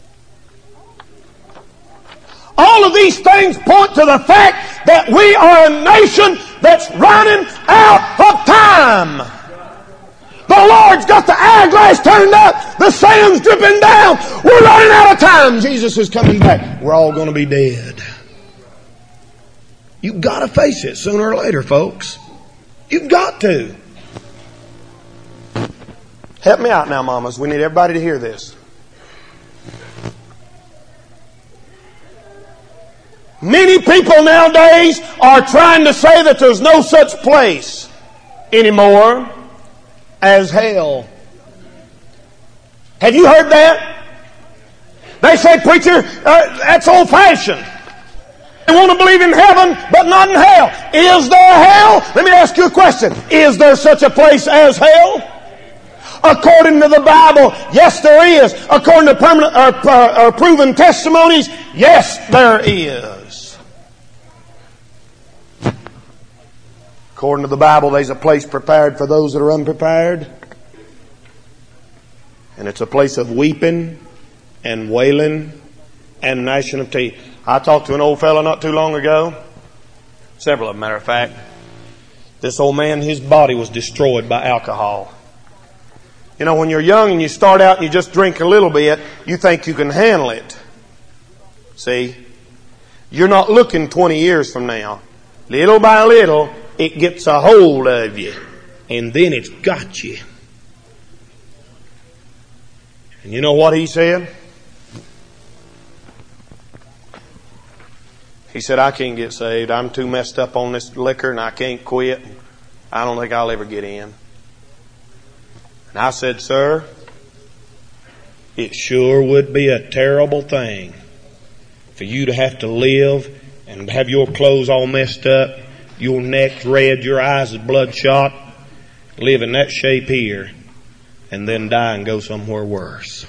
All of these things point to the fact that we are a nation that's running out of time. The Lord's got the eyeglass turned up. The sand's dripping down. We're running out of time. Jesus is coming back. We're all going to be dead. You've got to face it sooner or later, folks. You've got to. Help me out now, mamas. We need everybody to hear this. Many people nowadays are trying to say that there's no such place anymore as hell. Have you heard that? They say, preacher, that's old-fashioned. They want to believe in heaven, but not in hell. Is there a hell? Let me ask you a question. Is there such a place as hell? According to the Bible, yes, there is. According to permanent or proven testimonies, yes, there is. According to the Bible, there's a place prepared for those that are unprepared. And it's a place of weeping and wailing and gnashing of teeth. I talked to an old fellow not too long ago. Several of them, matter of fact. This old man, his body was destroyed by alcohol. You know, when you're young and you start out and you just drink a little bit, you think you can handle it. See? You're not looking 20 years from now. Little by little, it gets a hold of you. And then it's got you. And you know what he said? He said, I can't get saved. I'm too messed up on this liquor and I can't quit. I don't think I'll ever get in. And I said, sir, it sure would be a terrible thing for you to have to live and have your clothes all messed up, your neck red, your eyes is bloodshot, live in that shape here, and then die and go somewhere worse.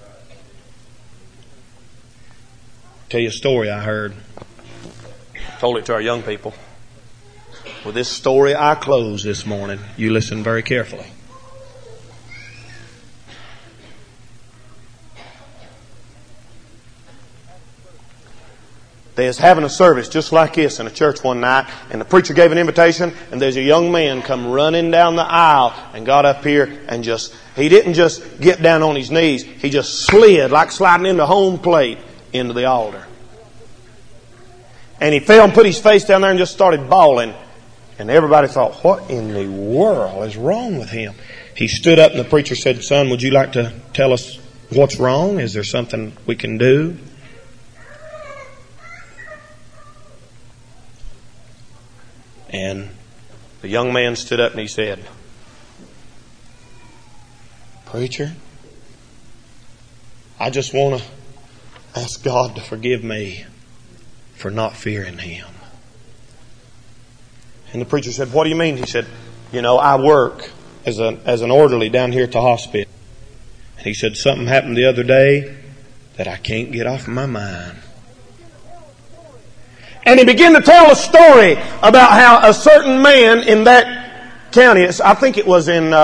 Tell you a story I heard. Told it to our young people. With this story I close this morning. You listen very carefully. They was having a service just like this in a church one night, and the preacher gave an invitation, and there's a young man come running down the aisle and got up here and he didn't just get down on his knees, he just slid like sliding into home plate into the altar. And he fell and put his face down there and just started bawling. And everybody thought, what in the world is wrong with him? He stood up and the preacher said, son, would you like to tell us what's wrong? Is there something we can do? And the young man stood up and he said, preacher, I just want to ask God to forgive me for not fearing Him. And the preacher said, what do you mean? He said, I work as an orderly down here at the hospital. And he said, something happened the other day that I can't get off my mind. And he began to tell a story about how a certain man in that county, I think it was in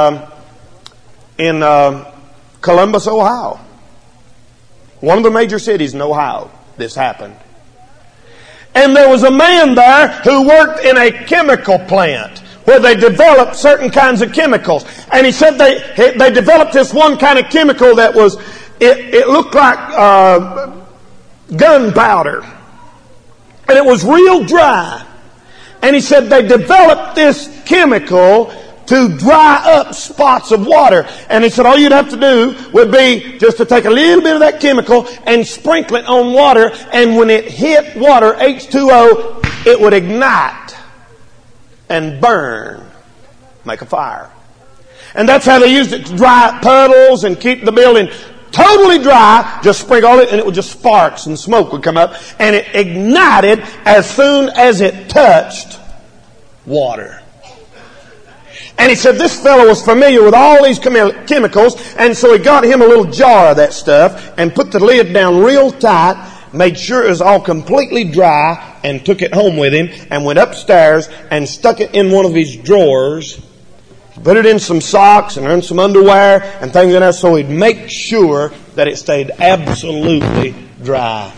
Columbus, Ohio. One of the major cities in Ohio, this happened. And there was a man there who worked in a chemical plant where they developed certain kinds of chemicals. And he said they developed this one kind of chemical that was, it looked like gunpowder. And it was real dry. And he said they developed this chemical to dry up spots of water. And he said all you'd have to do would be just to take a little bit of that chemical and sprinkle it on water, and when it hit water, H2O, it would ignite and burn, make a fire. And that's how they used it to dry up puddles and keep the building totally dry. Just sprinkle it and it would just sparks and smoke would come up, and it ignited as soon as it touched water. And he said this fellow was familiar with all these chemicals, and so he got him a little jar of that stuff and put the lid down real tight, made sure it was all completely dry, and took it home with him and went upstairs and stuck it in one of his drawers. Put it in some socks and in some underwear and things like that, so he'd make sure that it stayed absolutely dry.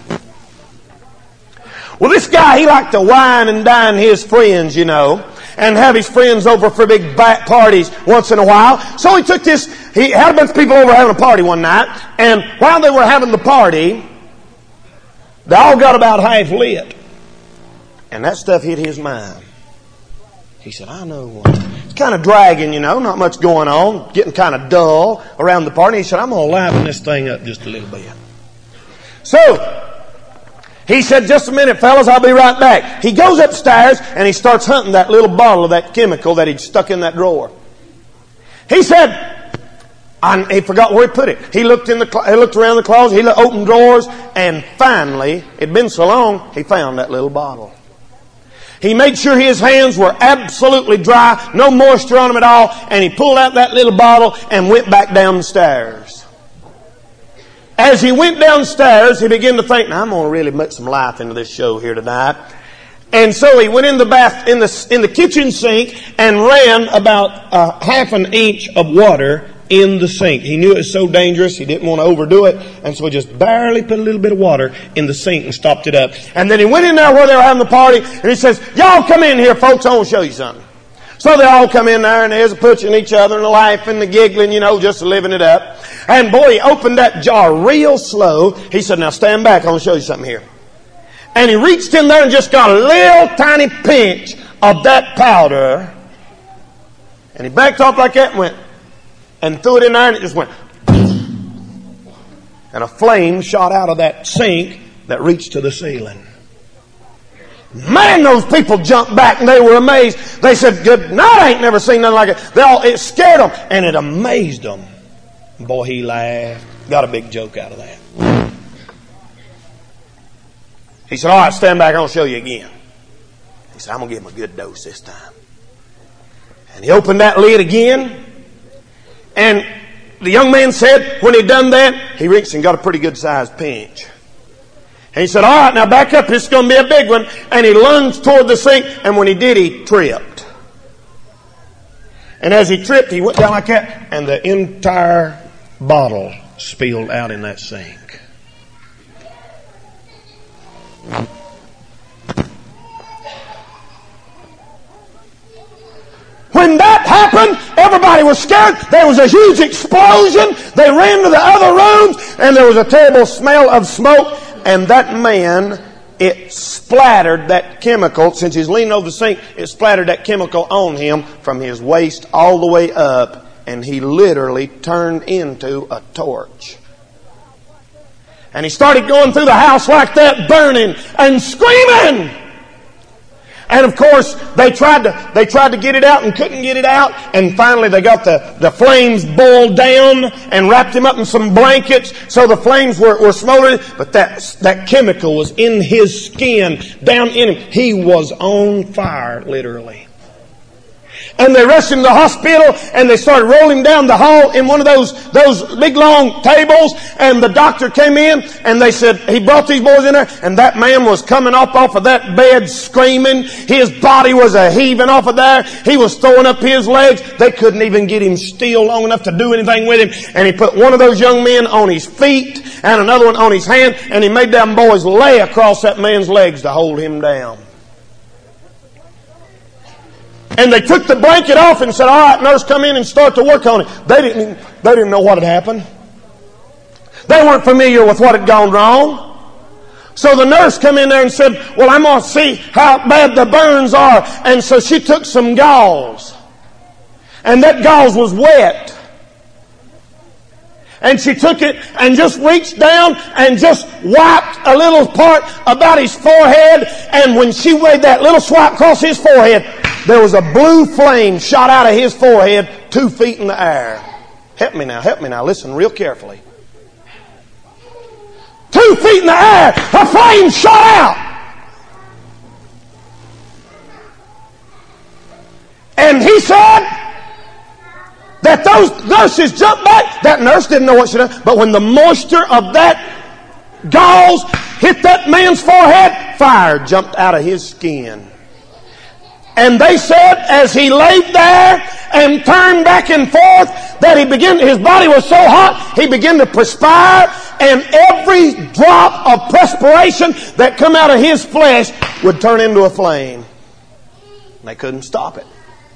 Well, this guy, he liked to wine and dine his friends, you know, and have his friends over for big parties once in a while. So he had a bunch of people over having a party one night, and while they were having the party, they all got about half lit. And that stuff hit his mind. He said, I know one. It's kind of dragging, you know, not much going on, getting kind of dull around the party. He said, I'm going to liven this thing up just a little bit. So, he said, just a minute, fellas, I'll be right back. He goes upstairs and he starts hunting that little bottle of that chemical that he'd stuck in that drawer. He said, he forgot where he put it. He looked around the closet, he opened drawers, and finally, it'd been so long, he found that little bottle. He made sure his hands were absolutely dry, no moisture on them at all, and he pulled out that little bottle and went back down the stairs. As he went downstairs, he began to think, now I'm going to really put some life into this show here tonight. And so he went in the bath, in the kitchen sink, and ran about half an inch of water in the sink. He knew it was so dangerous, he didn't want to overdo it, and so he just barely put a little bit of water in the sink and stopped it up. And then he went in there where they were having the party, and he says, y'all come in here, folks, I want to show you something. So they all come in there, and there's a pushing each other, and the laughing, and the giggling, you know, just living it up. And boy, he opened that jar real slow. He said, now stand back, I want to show you something here. And he reached in there and just got a little tiny pinch of that powder, and he backed off like that and went, and threw it in there, and it just went. And a flame shot out of that sink that reached to the ceiling. Man, those people jumped back and they were amazed. They said, good night, I ain't never seen nothing like it. It scared them, and it amazed them. Boy, he laughed. Got a big joke out of that. He said, all right, stand back, I'll show you again. He said, I'm going to give him a good dose this time. And he opened that lid again. And the young man said, when he done that, he reached and got a pretty good sized pinch. And he said, all right, now back up, this is going to be a big one. And he lunged toward the sink, and when he did, he tripped. And as he tripped, he went down like that, and the entire bottle spilled out in that sink. When that happened, everybody was scared. There was a huge explosion. They ran to the other rooms, and there was a terrible smell of smoke. And that man, it splattered that chemical, since he's leaning over the sink, it splattered that chemical on him from his waist all the way up, and he literally turned into a torch. And he started going through the house like that, burning and screaming. And of course, they tried to get it out and couldn't get it out. And finally they got the flames boiled down and wrapped him up in some blankets so the flames were smoldering. But that chemical was in his skin, down in him. He was on fire, literally. And they rushed him to the hospital, and they started rolling down the hall in one of those big long tables. And the doctor came in, and they said, he brought these boys in there, and that man was coming off of that bed screaming. His body was heaving off of there. He was throwing up his legs. They couldn't even get him still long enough to do anything with him. And he put one of those young men on his feet and another one on his hand, and he made them boys lay across that man's legs to hold him down. And they took the blanket off and said, all right, nurse, come in and start to work on it. They didn't know what had happened. They weren't familiar with what had gone wrong. So the nurse come in there and said, well, I'm going to see how bad the burns are. And so she took some gauze. And that gauze was wet. And she took it and just reached down and just wiped a little part about his forehead. And when she made that little swipe across his forehead, there was a blue flame shot out of his forehead 2 feet in the air. Help me now. Listen real carefully. 2 feet in the air, a flame shot out. And he said that those nurses jumped back. That nurse didn't know what she did. But when the moisture of that gauze hit that man's forehead, fire jumped out of his skin. And they said as he laid there and turned back and forth that his body was so hot, he began to perspire, and every drop of perspiration that come out of his flesh would turn into a flame. And they couldn't stop it.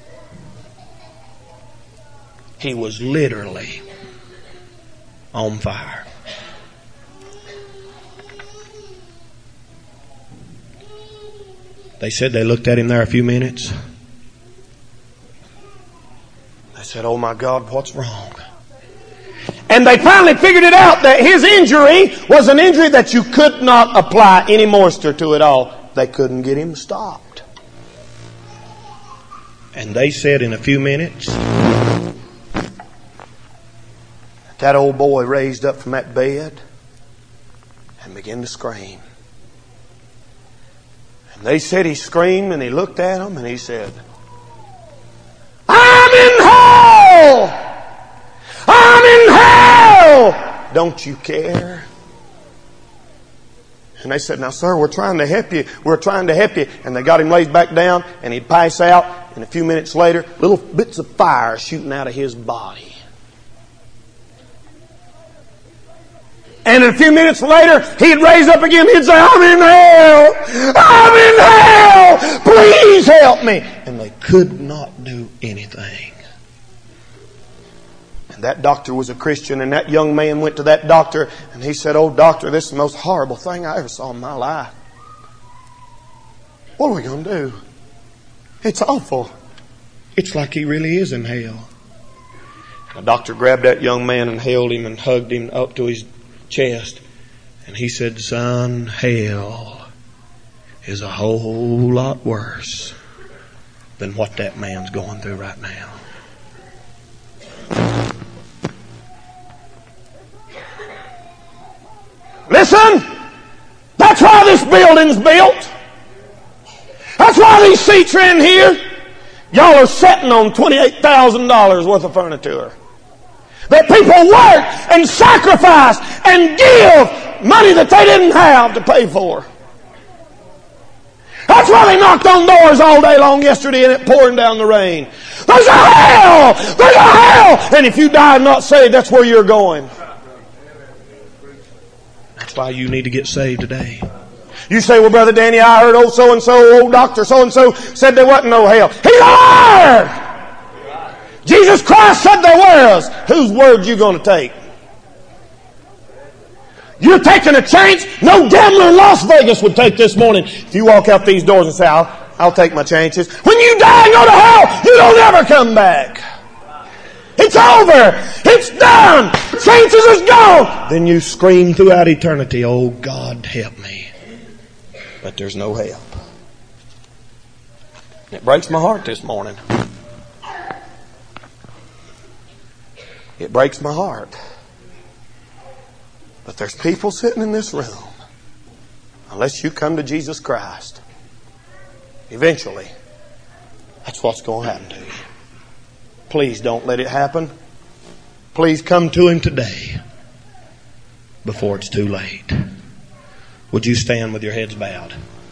He was literally on fire. They said they looked at him there a few minutes. They said, "Oh my God, what's wrong?" And they finally figured it out that his injury was an injury that you could not apply any moisture to at all. They couldn't get him stopped. And they said in a few minutes, that old boy raised up from that bed and began to scream. And they said he screamed and he looked at them and he said, "I'm in hell! I'm in hell! Don't you care?" And they said, "Now sir, we're trying to help you. We're trying to help you." And they got him laid back down and he'd pass out. And a few minutes later, little bits of fire shooting out of his body. And a few minutes later, he'd raise up again. He'd say, "I'm in hell! I'm in hell! Please help me!" And they could not do anything. And that doctor was a Christian, and that young man went to that doctor, and he said, "Oh, doctor, this is the most horrible thing I ever saw in my life. What are we going to do? It's awful. It's like he really is in hell." The doctor grabbed that young man and held him and hugged him up to his chest. And he said, "Son, hell is a whole lot worse than what that man's going through right now." Listen, that's why this building's built. That's why these seats are in here. Y'all are sitting on $28,000 worth of furniture. That people work and sacrifice and give money that they didn't have to pay for. That's why they knocked on doors all day long yesterday and it pouring down the rain. There's a hell! There's a hell! And if you die and not saved, that's where you're going. That's why you need to get saved today. You say, "Well, Brother Danny, I heard old so-and-so, old Dr. so-and-so said there wasn't no hell." He lied! Jesus Christ said there was. Whose word you going to take? You're taking a chance no gambler in Las Vegas would take this morning. If you walk out these doors and say, I'll take my chances. When you die and go to hell, you don't ever come back. It's over. It's done. Chances is gone. Then you scream throughout eternity, "Oh God, help me." But there's no help. It breaks my heart this morning. It breaks my heart. But there's people sitting in this room, unless you come to Jesus Christ, eventually, that's what's going to happen to you. Please don't let it happen. Please come to Him today before it's too late. Would you stand with your heads bowed?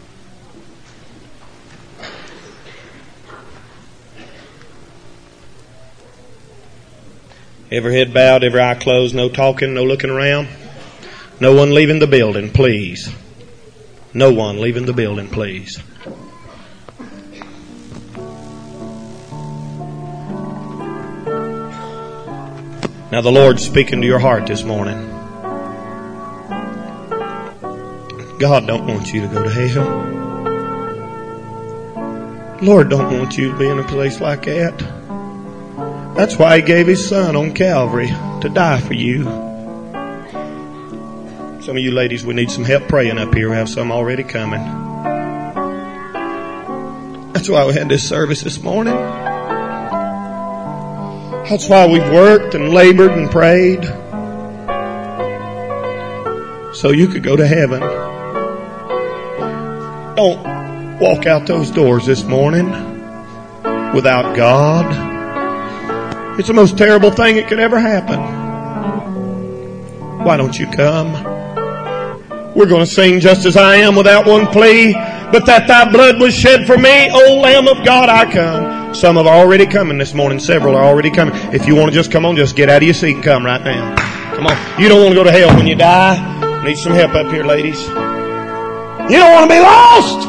Every head bowed, every eye closed, no talking, no looking around. No one leaving the building, please. No one leaving the building, please. Now the Lord's speaking to your heart this morning. God don't want you to go to hell. Lord don't want you to be in a place like that. That's why He gave His Son on Calvary, to die for you. Some of you ladies, we need some help praying up here. We have some already coming. That's why we had this service this morning. That's why we've worked and labored and prayed. So you could go to heaven. Don't walk out those doors this morning without God. It's the most terrible thing that could ever happen. Why don't you come? We're going to sing Just As I Am without one plea, but that thy blood was shed for me, O Lamb of God, I come. Some are already coming this morning. Several are already coming. If you want to just come on, just get out of your seat and come right now. Come on. You don't want to go to hell when you die. Need some help up here, ladies. You don't want to be lost.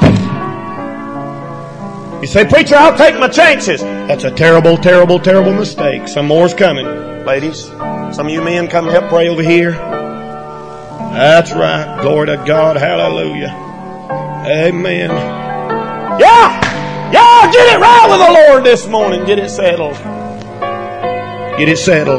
You say, preacher, I'll take my chances. That's a terrible, terrible, terrible mistake. Some more's coming. Ladies, some of you men come help pray over here. That's right. Glory to God. Hallelujah. Amen. Yeah! Get it right with the Lord this morning. Get it settled. Get it settled.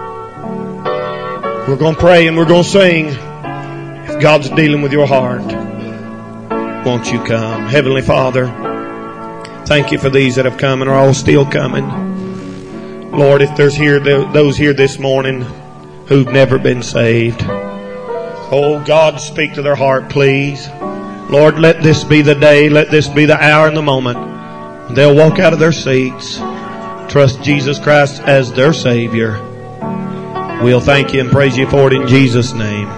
We're going to pray and we're going to sing. If God's dealing with your heart, won't you come? Heavenly Father, thank you for these that have come and are all still coming. Lord, if there's those here this morning who've never been saved, oh God, speak to their heart, please. Lord, let this be the day, let this be the hour and the moment. They'll walk out of their seats, trust Jesus Christ as their Savior. We'll thank you and praise you for it in Jesus' name.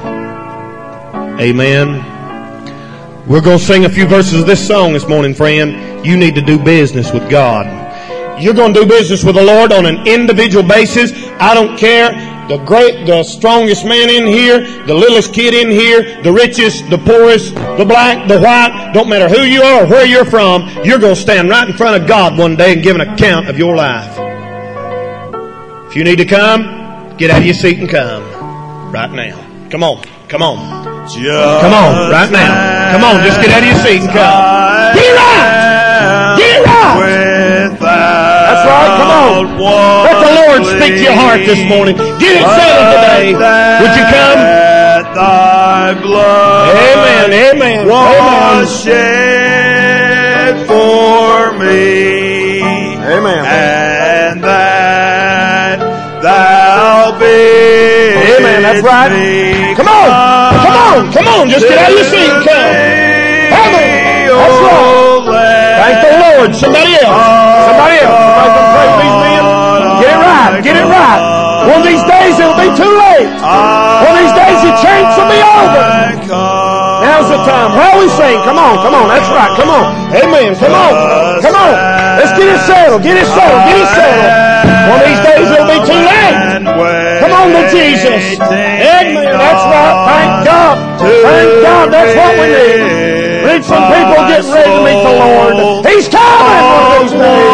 Amen. We're going to sing a few verses of this song this morning, friend. You need to do business with God. You're going to do business with the Lord on an individual basis. I don't care. The strongest man in here, the littlest kid in here, the richest, the poorest, the black, the white, don't matter who you are or where you're from, you're going to stand right in front of God one day and give an account of your life. If you need to come, get out of your seat and come. Right now. Come on. Come on. Come on, right now. Come on, just get out of your seat and come. Get it right! Get it right! That's right, come on. Let the Lord speak to your heart this morning. Get it settled today. Would you come? Thy blood amen, amen, was shed for me. Amen. And that thou bidst amen, that's right. me. Come on, come on, come on. Just get out of your seat and come. Amen. That's right. Thank the Lord. Somebody else. Somebody else. Somebody can pray for these men. Get it right. Get it right. One of these days it'll be too late. One of these days your chance will be over. Now's the time. While we sing, come on, come on. That's right. Come on. Amen. Come on. Come on. Let's get it settled. Get it settled. Get it settled. One of these days it'll be too late. Come on to Jesus. Amen. That's right. Thank God. Thank God. That's what we need. We need some people getting ready to meet the Lord. He's coming one of these days.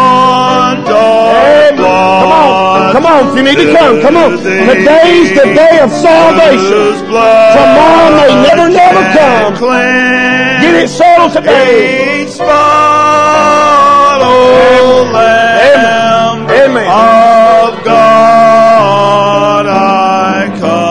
Amen. Come on. Come on. If you need to come, come on. Today's the day of salvation. Tomorrow may never come. Get it settled today. Amen. Amen. Of God I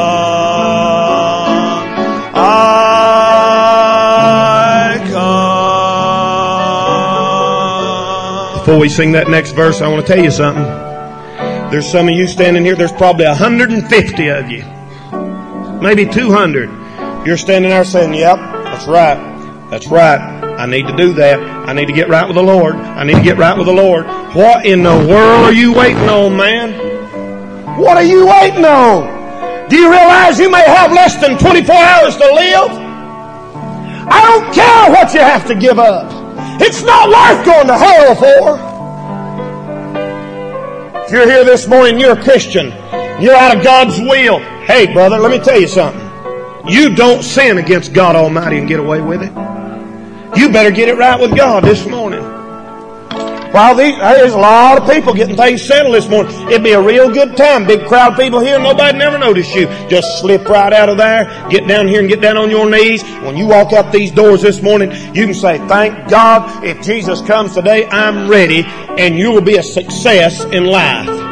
come. Before we sing that next verse, I want to tell you something. There's some of you standing here, there's probably 150 of you. Maybe 200. You're standing there saying, yep, that's right. That's right. I need to do that. I need to get right with the Lord. I need to get right with the Lord. What in the world are you waiting on, man? What are you waiting on? Do you realize you may have less than 24 hours to live? I don't care what you have to give up. It's not worth going to hell for. If you're here this morning, you're a Christian. You're out of God's will. Hey, brother, let me tell you something. You don't sin against God Almighty and get away with it. You better get it right with God this morning. There's a lot of people getting things settled this morning. It'd be a real good time. Big crowd of people here. Nobody never noticed you. Just slip right out of there. Get down here and get down on your knees. When you walk up these doors this morning, you can say, thank God, if Jesus comes today, I'm ready. And you will be a success in life.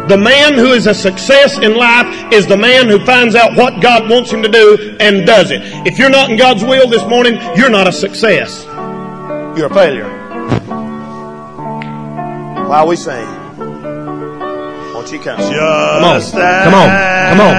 The man who is a success in life is the man who finds out what God wants him to do and does it. If you're not in God's will this morning, you're not a success. You're a failure. While we sing, won't you come? Come on. Come on. Come on.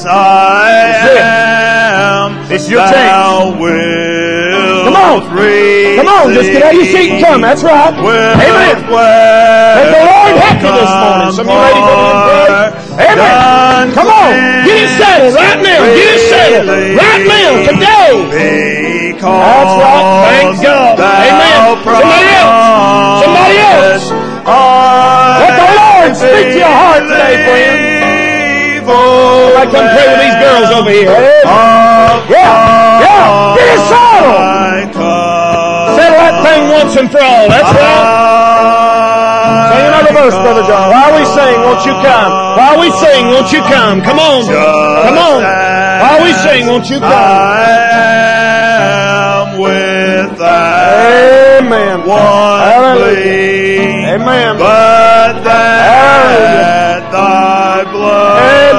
It's your chance. Come on. Come on. Just get out of your seat and come. That's right. Amen. Let the Lord help you this morning. Some of you ready for the prayer? Amen. Come on. Get it settled right now. Get it settled right now. Today. That's right. Thank God. Amen. Somebody else. Somebody else. Let the Lord speak to your heart today, friend. Somebody come pray with these girls over here. Yeah. Get it settled. Settle that thing once and for all. That's right. Sing another verse, Brother John. While we sing, won't you come? While we sing, won't you come? Come on. Come on. While we sing, won't you come? Amen. Hallelujah. Amen. But that thy blood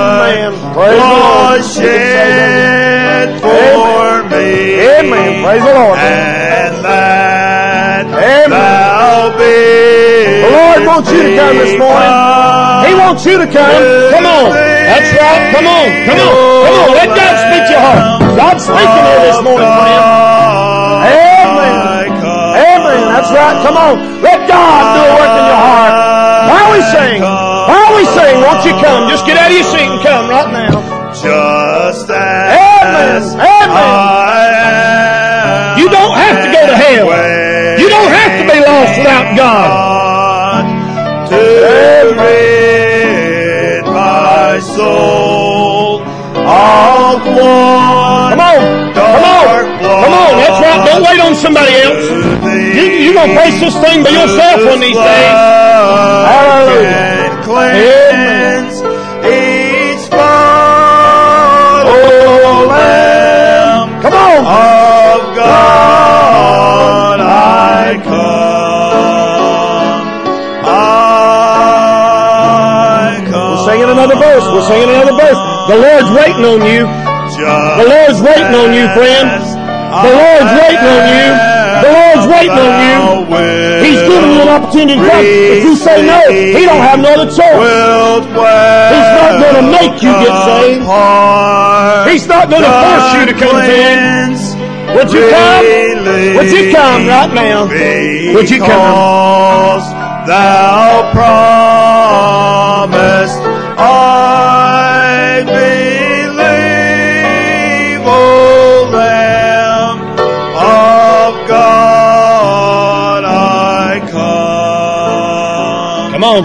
was shed for me. Amen. Praise the Lord. And that thou be. The Lord wants you to come this morning. He wants you to come. Come on. That's right. Come on. Come on. Come on. Let God speak to your heart. God's speaking here this morning, friend. Amen. Amen. That's right. Come on. Let God do a work in your heart. While we sing, won't you come? Just get out of your seat and come right now. Just as Amen. You don't have to go to hell. You don't have to be lost without God. To rid my soul of one. Come on. Come on. Come on. That's right. Don't wait on somebody else. You're going to face this thing by yourself one of these days. Hallelujah. Cleanse each spot, oh Lamb. Come on. Of God I come. We're singing another verse. We're singing another verse. The Lord's waiting on you. The Lord's waiting on you, friend. The Lord's waiting on you. The Lord's waiting on you. He's giving you an opportunity to come. If you say no, He don't have no other choice. He's not going to make you get saved. He's not going to force you to come to Him. Would you come? Would you come right now? Would you come? Thou promised, I believe, O Lamb of God, I come. Come on.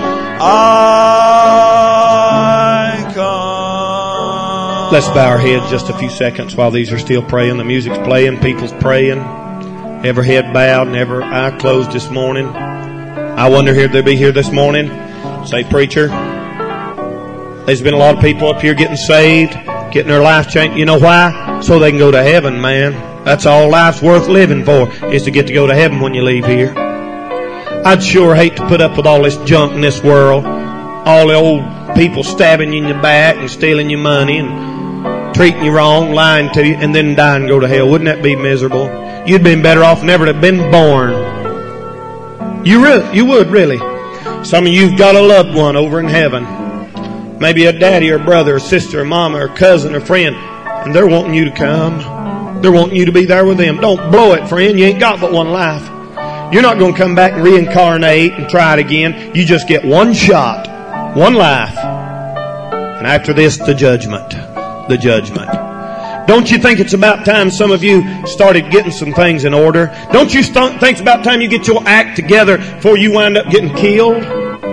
I come. Let's bow our heads just a few seconds while these are still praying. The music's playing, people's praying. Every head bowed and every eye closed this morning. I wonder if they'll be here this morning. Say, preacher, there's been a lot of people up here getting saved, getting their life changed. You know why? So they can go to heaven, man. That's all life's worth living for, is to get to go to heaven when you leave here. I'd sure hate to put up with all this junk in this world. All the old people stabbing you in the back and stealing your money and treating you wrong, lying to you, and then die and go to hell. Wouldn't that be miserable? You'd been better off never to have been born. You would, really. Some of you've got a loved one over in heaven. Maybe a daddy or brother or sister or mama or cousin or friend. And they're wanting you to come. They're wanting you to be there with them. Don't blow it, friend. You ain't got but one life. You're not going to come back and reincarnate and try it again. You just get one shot. One life. And after this, the judgment. The judgment. Don't you think it's about time some of you started getting some things in order? Don't you think it's about time you get your act together before you wind up getting killed?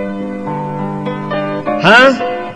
Huh?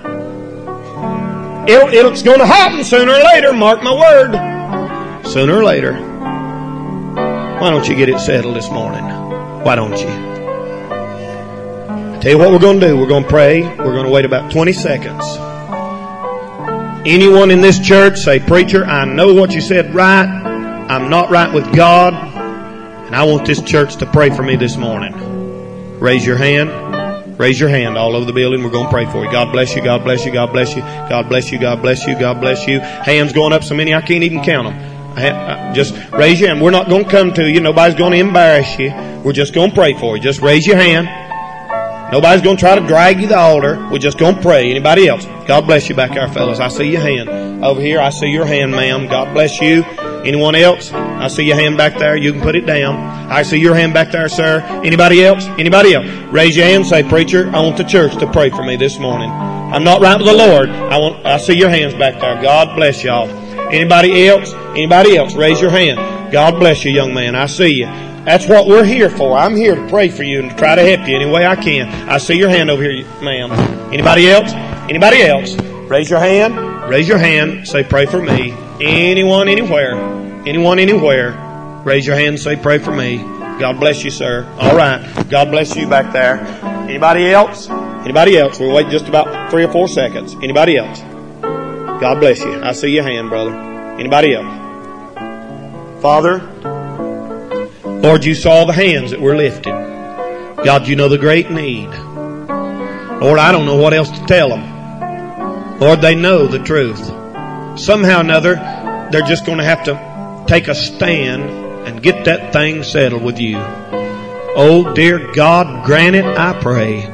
It's going to happen sooner or later, mark my word. Sooner or later. Why don't you get it settled this morning? Why don't you? Tell you what we're going to do. We're going to pray. We're going to wait about 20 seconds. Anyone in this church say, preacher, I know what you said right. I'm not right with God. And I want this church to pray for me this morning. Raise your hand. Raise your hand all over the building. We're going to pray for you. God bless you. God bless you. God bless you. God bless you. God bless you. God bless you. Hands going up so many I can't even count them. Just raise your hand. We're not going to come to you. Nobody's going to embarrass you. We're just going to pray for you. Just raise your hand. Nobody's going to try to drag you to the altar. We're just going to pray. Anybody else? God bless you back there, fellas. I see your hand. Over here, I see your hand, ma'am. God bless you. Anyone else? I see your hand back there. You can put it down. I see your hand back there, sir. Anybody else? Anybody else? Raise your hand and say, preacher, I want the church to pray for me this morning. I'm not right with the Lord. I see your hands back there. God bless y'all. Anybody else? Anybody else? Raise your hand. God bless you, young man. I see you. That's what we're here for. I'm here to pray for you and to try to help you any way I can. I see your hand over here, ma'am. Anybody else? Anybody else? Raise your hand. Raise your hand. Say, pray for me. Anyone, anywhere. Anyone, anywhere. Raise your hand and say, pray for me. God bless you, sir. All right. God bless you back there. Anybody else? Anybody else? We'll wait just about 3 or 4 seconds. Anybody else? God bless you. I see your hand, brother. Anybody else? Father, Lord, you saw the hands that were lifted. God, you know the great need. Lord, I don't know what else to tell them. Lord, they know the truth. Somehow or another, they're just going to have to take a stand and get that thing settled with you. Oh, dear God, grant it, I pray.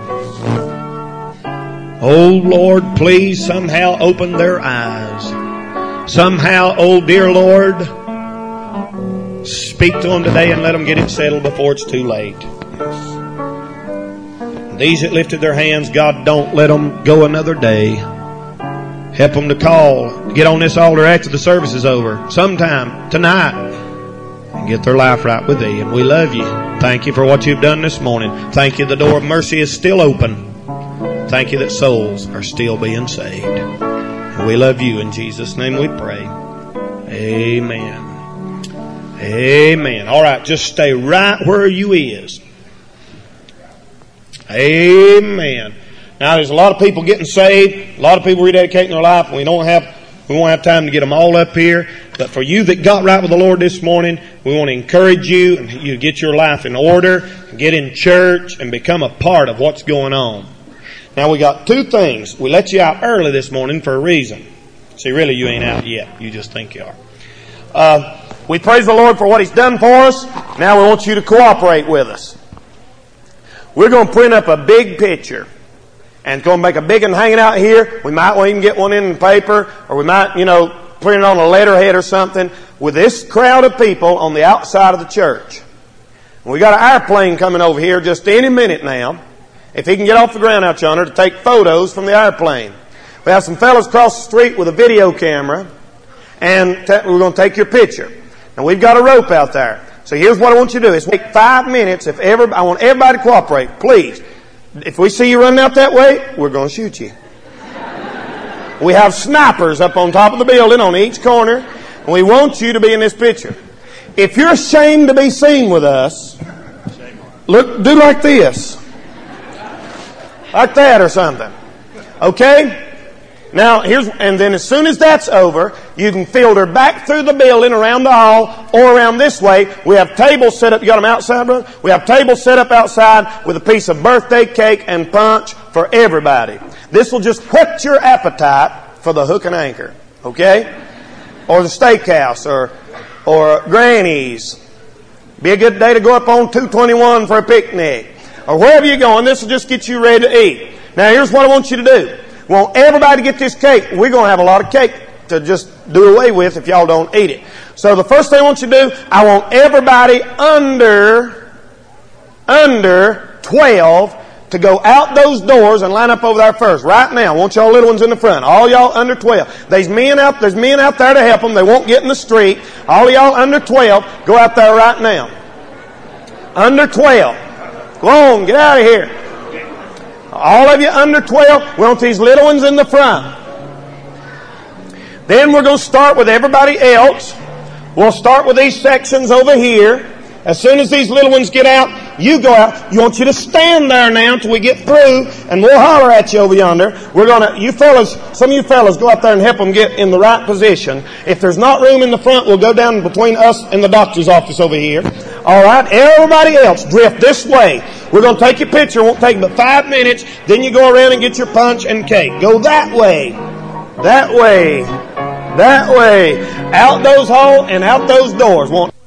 Oh, Lord, please somehow open their eyes. Somehow, oh, dear Lord, speak to them today and let them get it settled before it's too late. These that lifted their hands, God, don't let them go another day. Help them to call, get on this altar after the service is over, sometime tonight, and get their life right with Thee. And we love You. Thank You for what You've done this morning. Thank You the door of mercy is still open. Thank You that souls are still being saved. And we love You. In Jesus' name we pray. Amen. Amen. All right, just stay right where you is. Amen. Now, there's a lot of people getting saved. A lot of people rededicating their life. We won't have time to get them all up here. But for you that got right with the Lord this morning, we want to encourage you and you get your life in order, get in church, and become a part of what's going on. Now, we got 2 things. We let you out early this morning for a reason. See, really, you ain't out yet. You just think you are. We praise the Lord for what He's done for us. Now we want you to cooperate with us. We're going to print up a big picture. And it's going to make a big one hanging out here. We might even get one in the paper. Or we might, print it on a letterhead or something. With this crowd of people on the outside of the church. And we got an airplane coming over here just any minute now. If he can get off the ground out yonder to take photos from the airplane. We have some fellas across the street with a video camera. And we're going to take your picture. Now we've got a rope out there. So here's what I want you to do. It's take 5 minutes. I want everybody to cooperate. Please. If we see you running out that way, we're going to shoot you. We have snipers up on top of the building on each corner. And we want you to be in this picture. If you're ashamed to be seen with us, look, do like this. Like that or something. Okay? Now, and then as soon as that's over, you can filter back through the building, around the hall, or around this way. We have tables set up. You got them outside, brother? We have tables set up outside with a piece of birthday cake and punch for everybody. This will just whet your appetite for the hook and anchor. Okay? Or the steakhouse, or Granny's. Be a good day to go up on 221 for a picnic. Or wherever you're going, this will just get you ready to eat. Now, here's what I want you to do. We want everybody to get this cake. We're going to have a lot of cake to just do away with if y'all don't eat it. So the first thing I want you to do, I want everybody under 12 to go out those doors and line up over there first. Right now, I want y'all little ones in the front. All y'all under 12. There's men out there to help them. They won't get in the street. All of y'all under 12, go out there right now. Under 12. Go on, get out of here. All of you under 12, we want these little ones in the front. Then we're going to start with everybody else. We'll start with these sections over here. As soon as these little ones get out, you go out. You want you to stand there now until we get through, and we'll holler at you over yonder. Some of you fellas, go out there and help them get in the right position. If there's not room in the front, we'll go down between us and the doctor's office over here. All right, everybody else, drift this way. We're going to take your picture. It won't take but 5 minutes. Then you go around and get your punch and cake. Go that way. That way. That way. Out those halls and out those doors.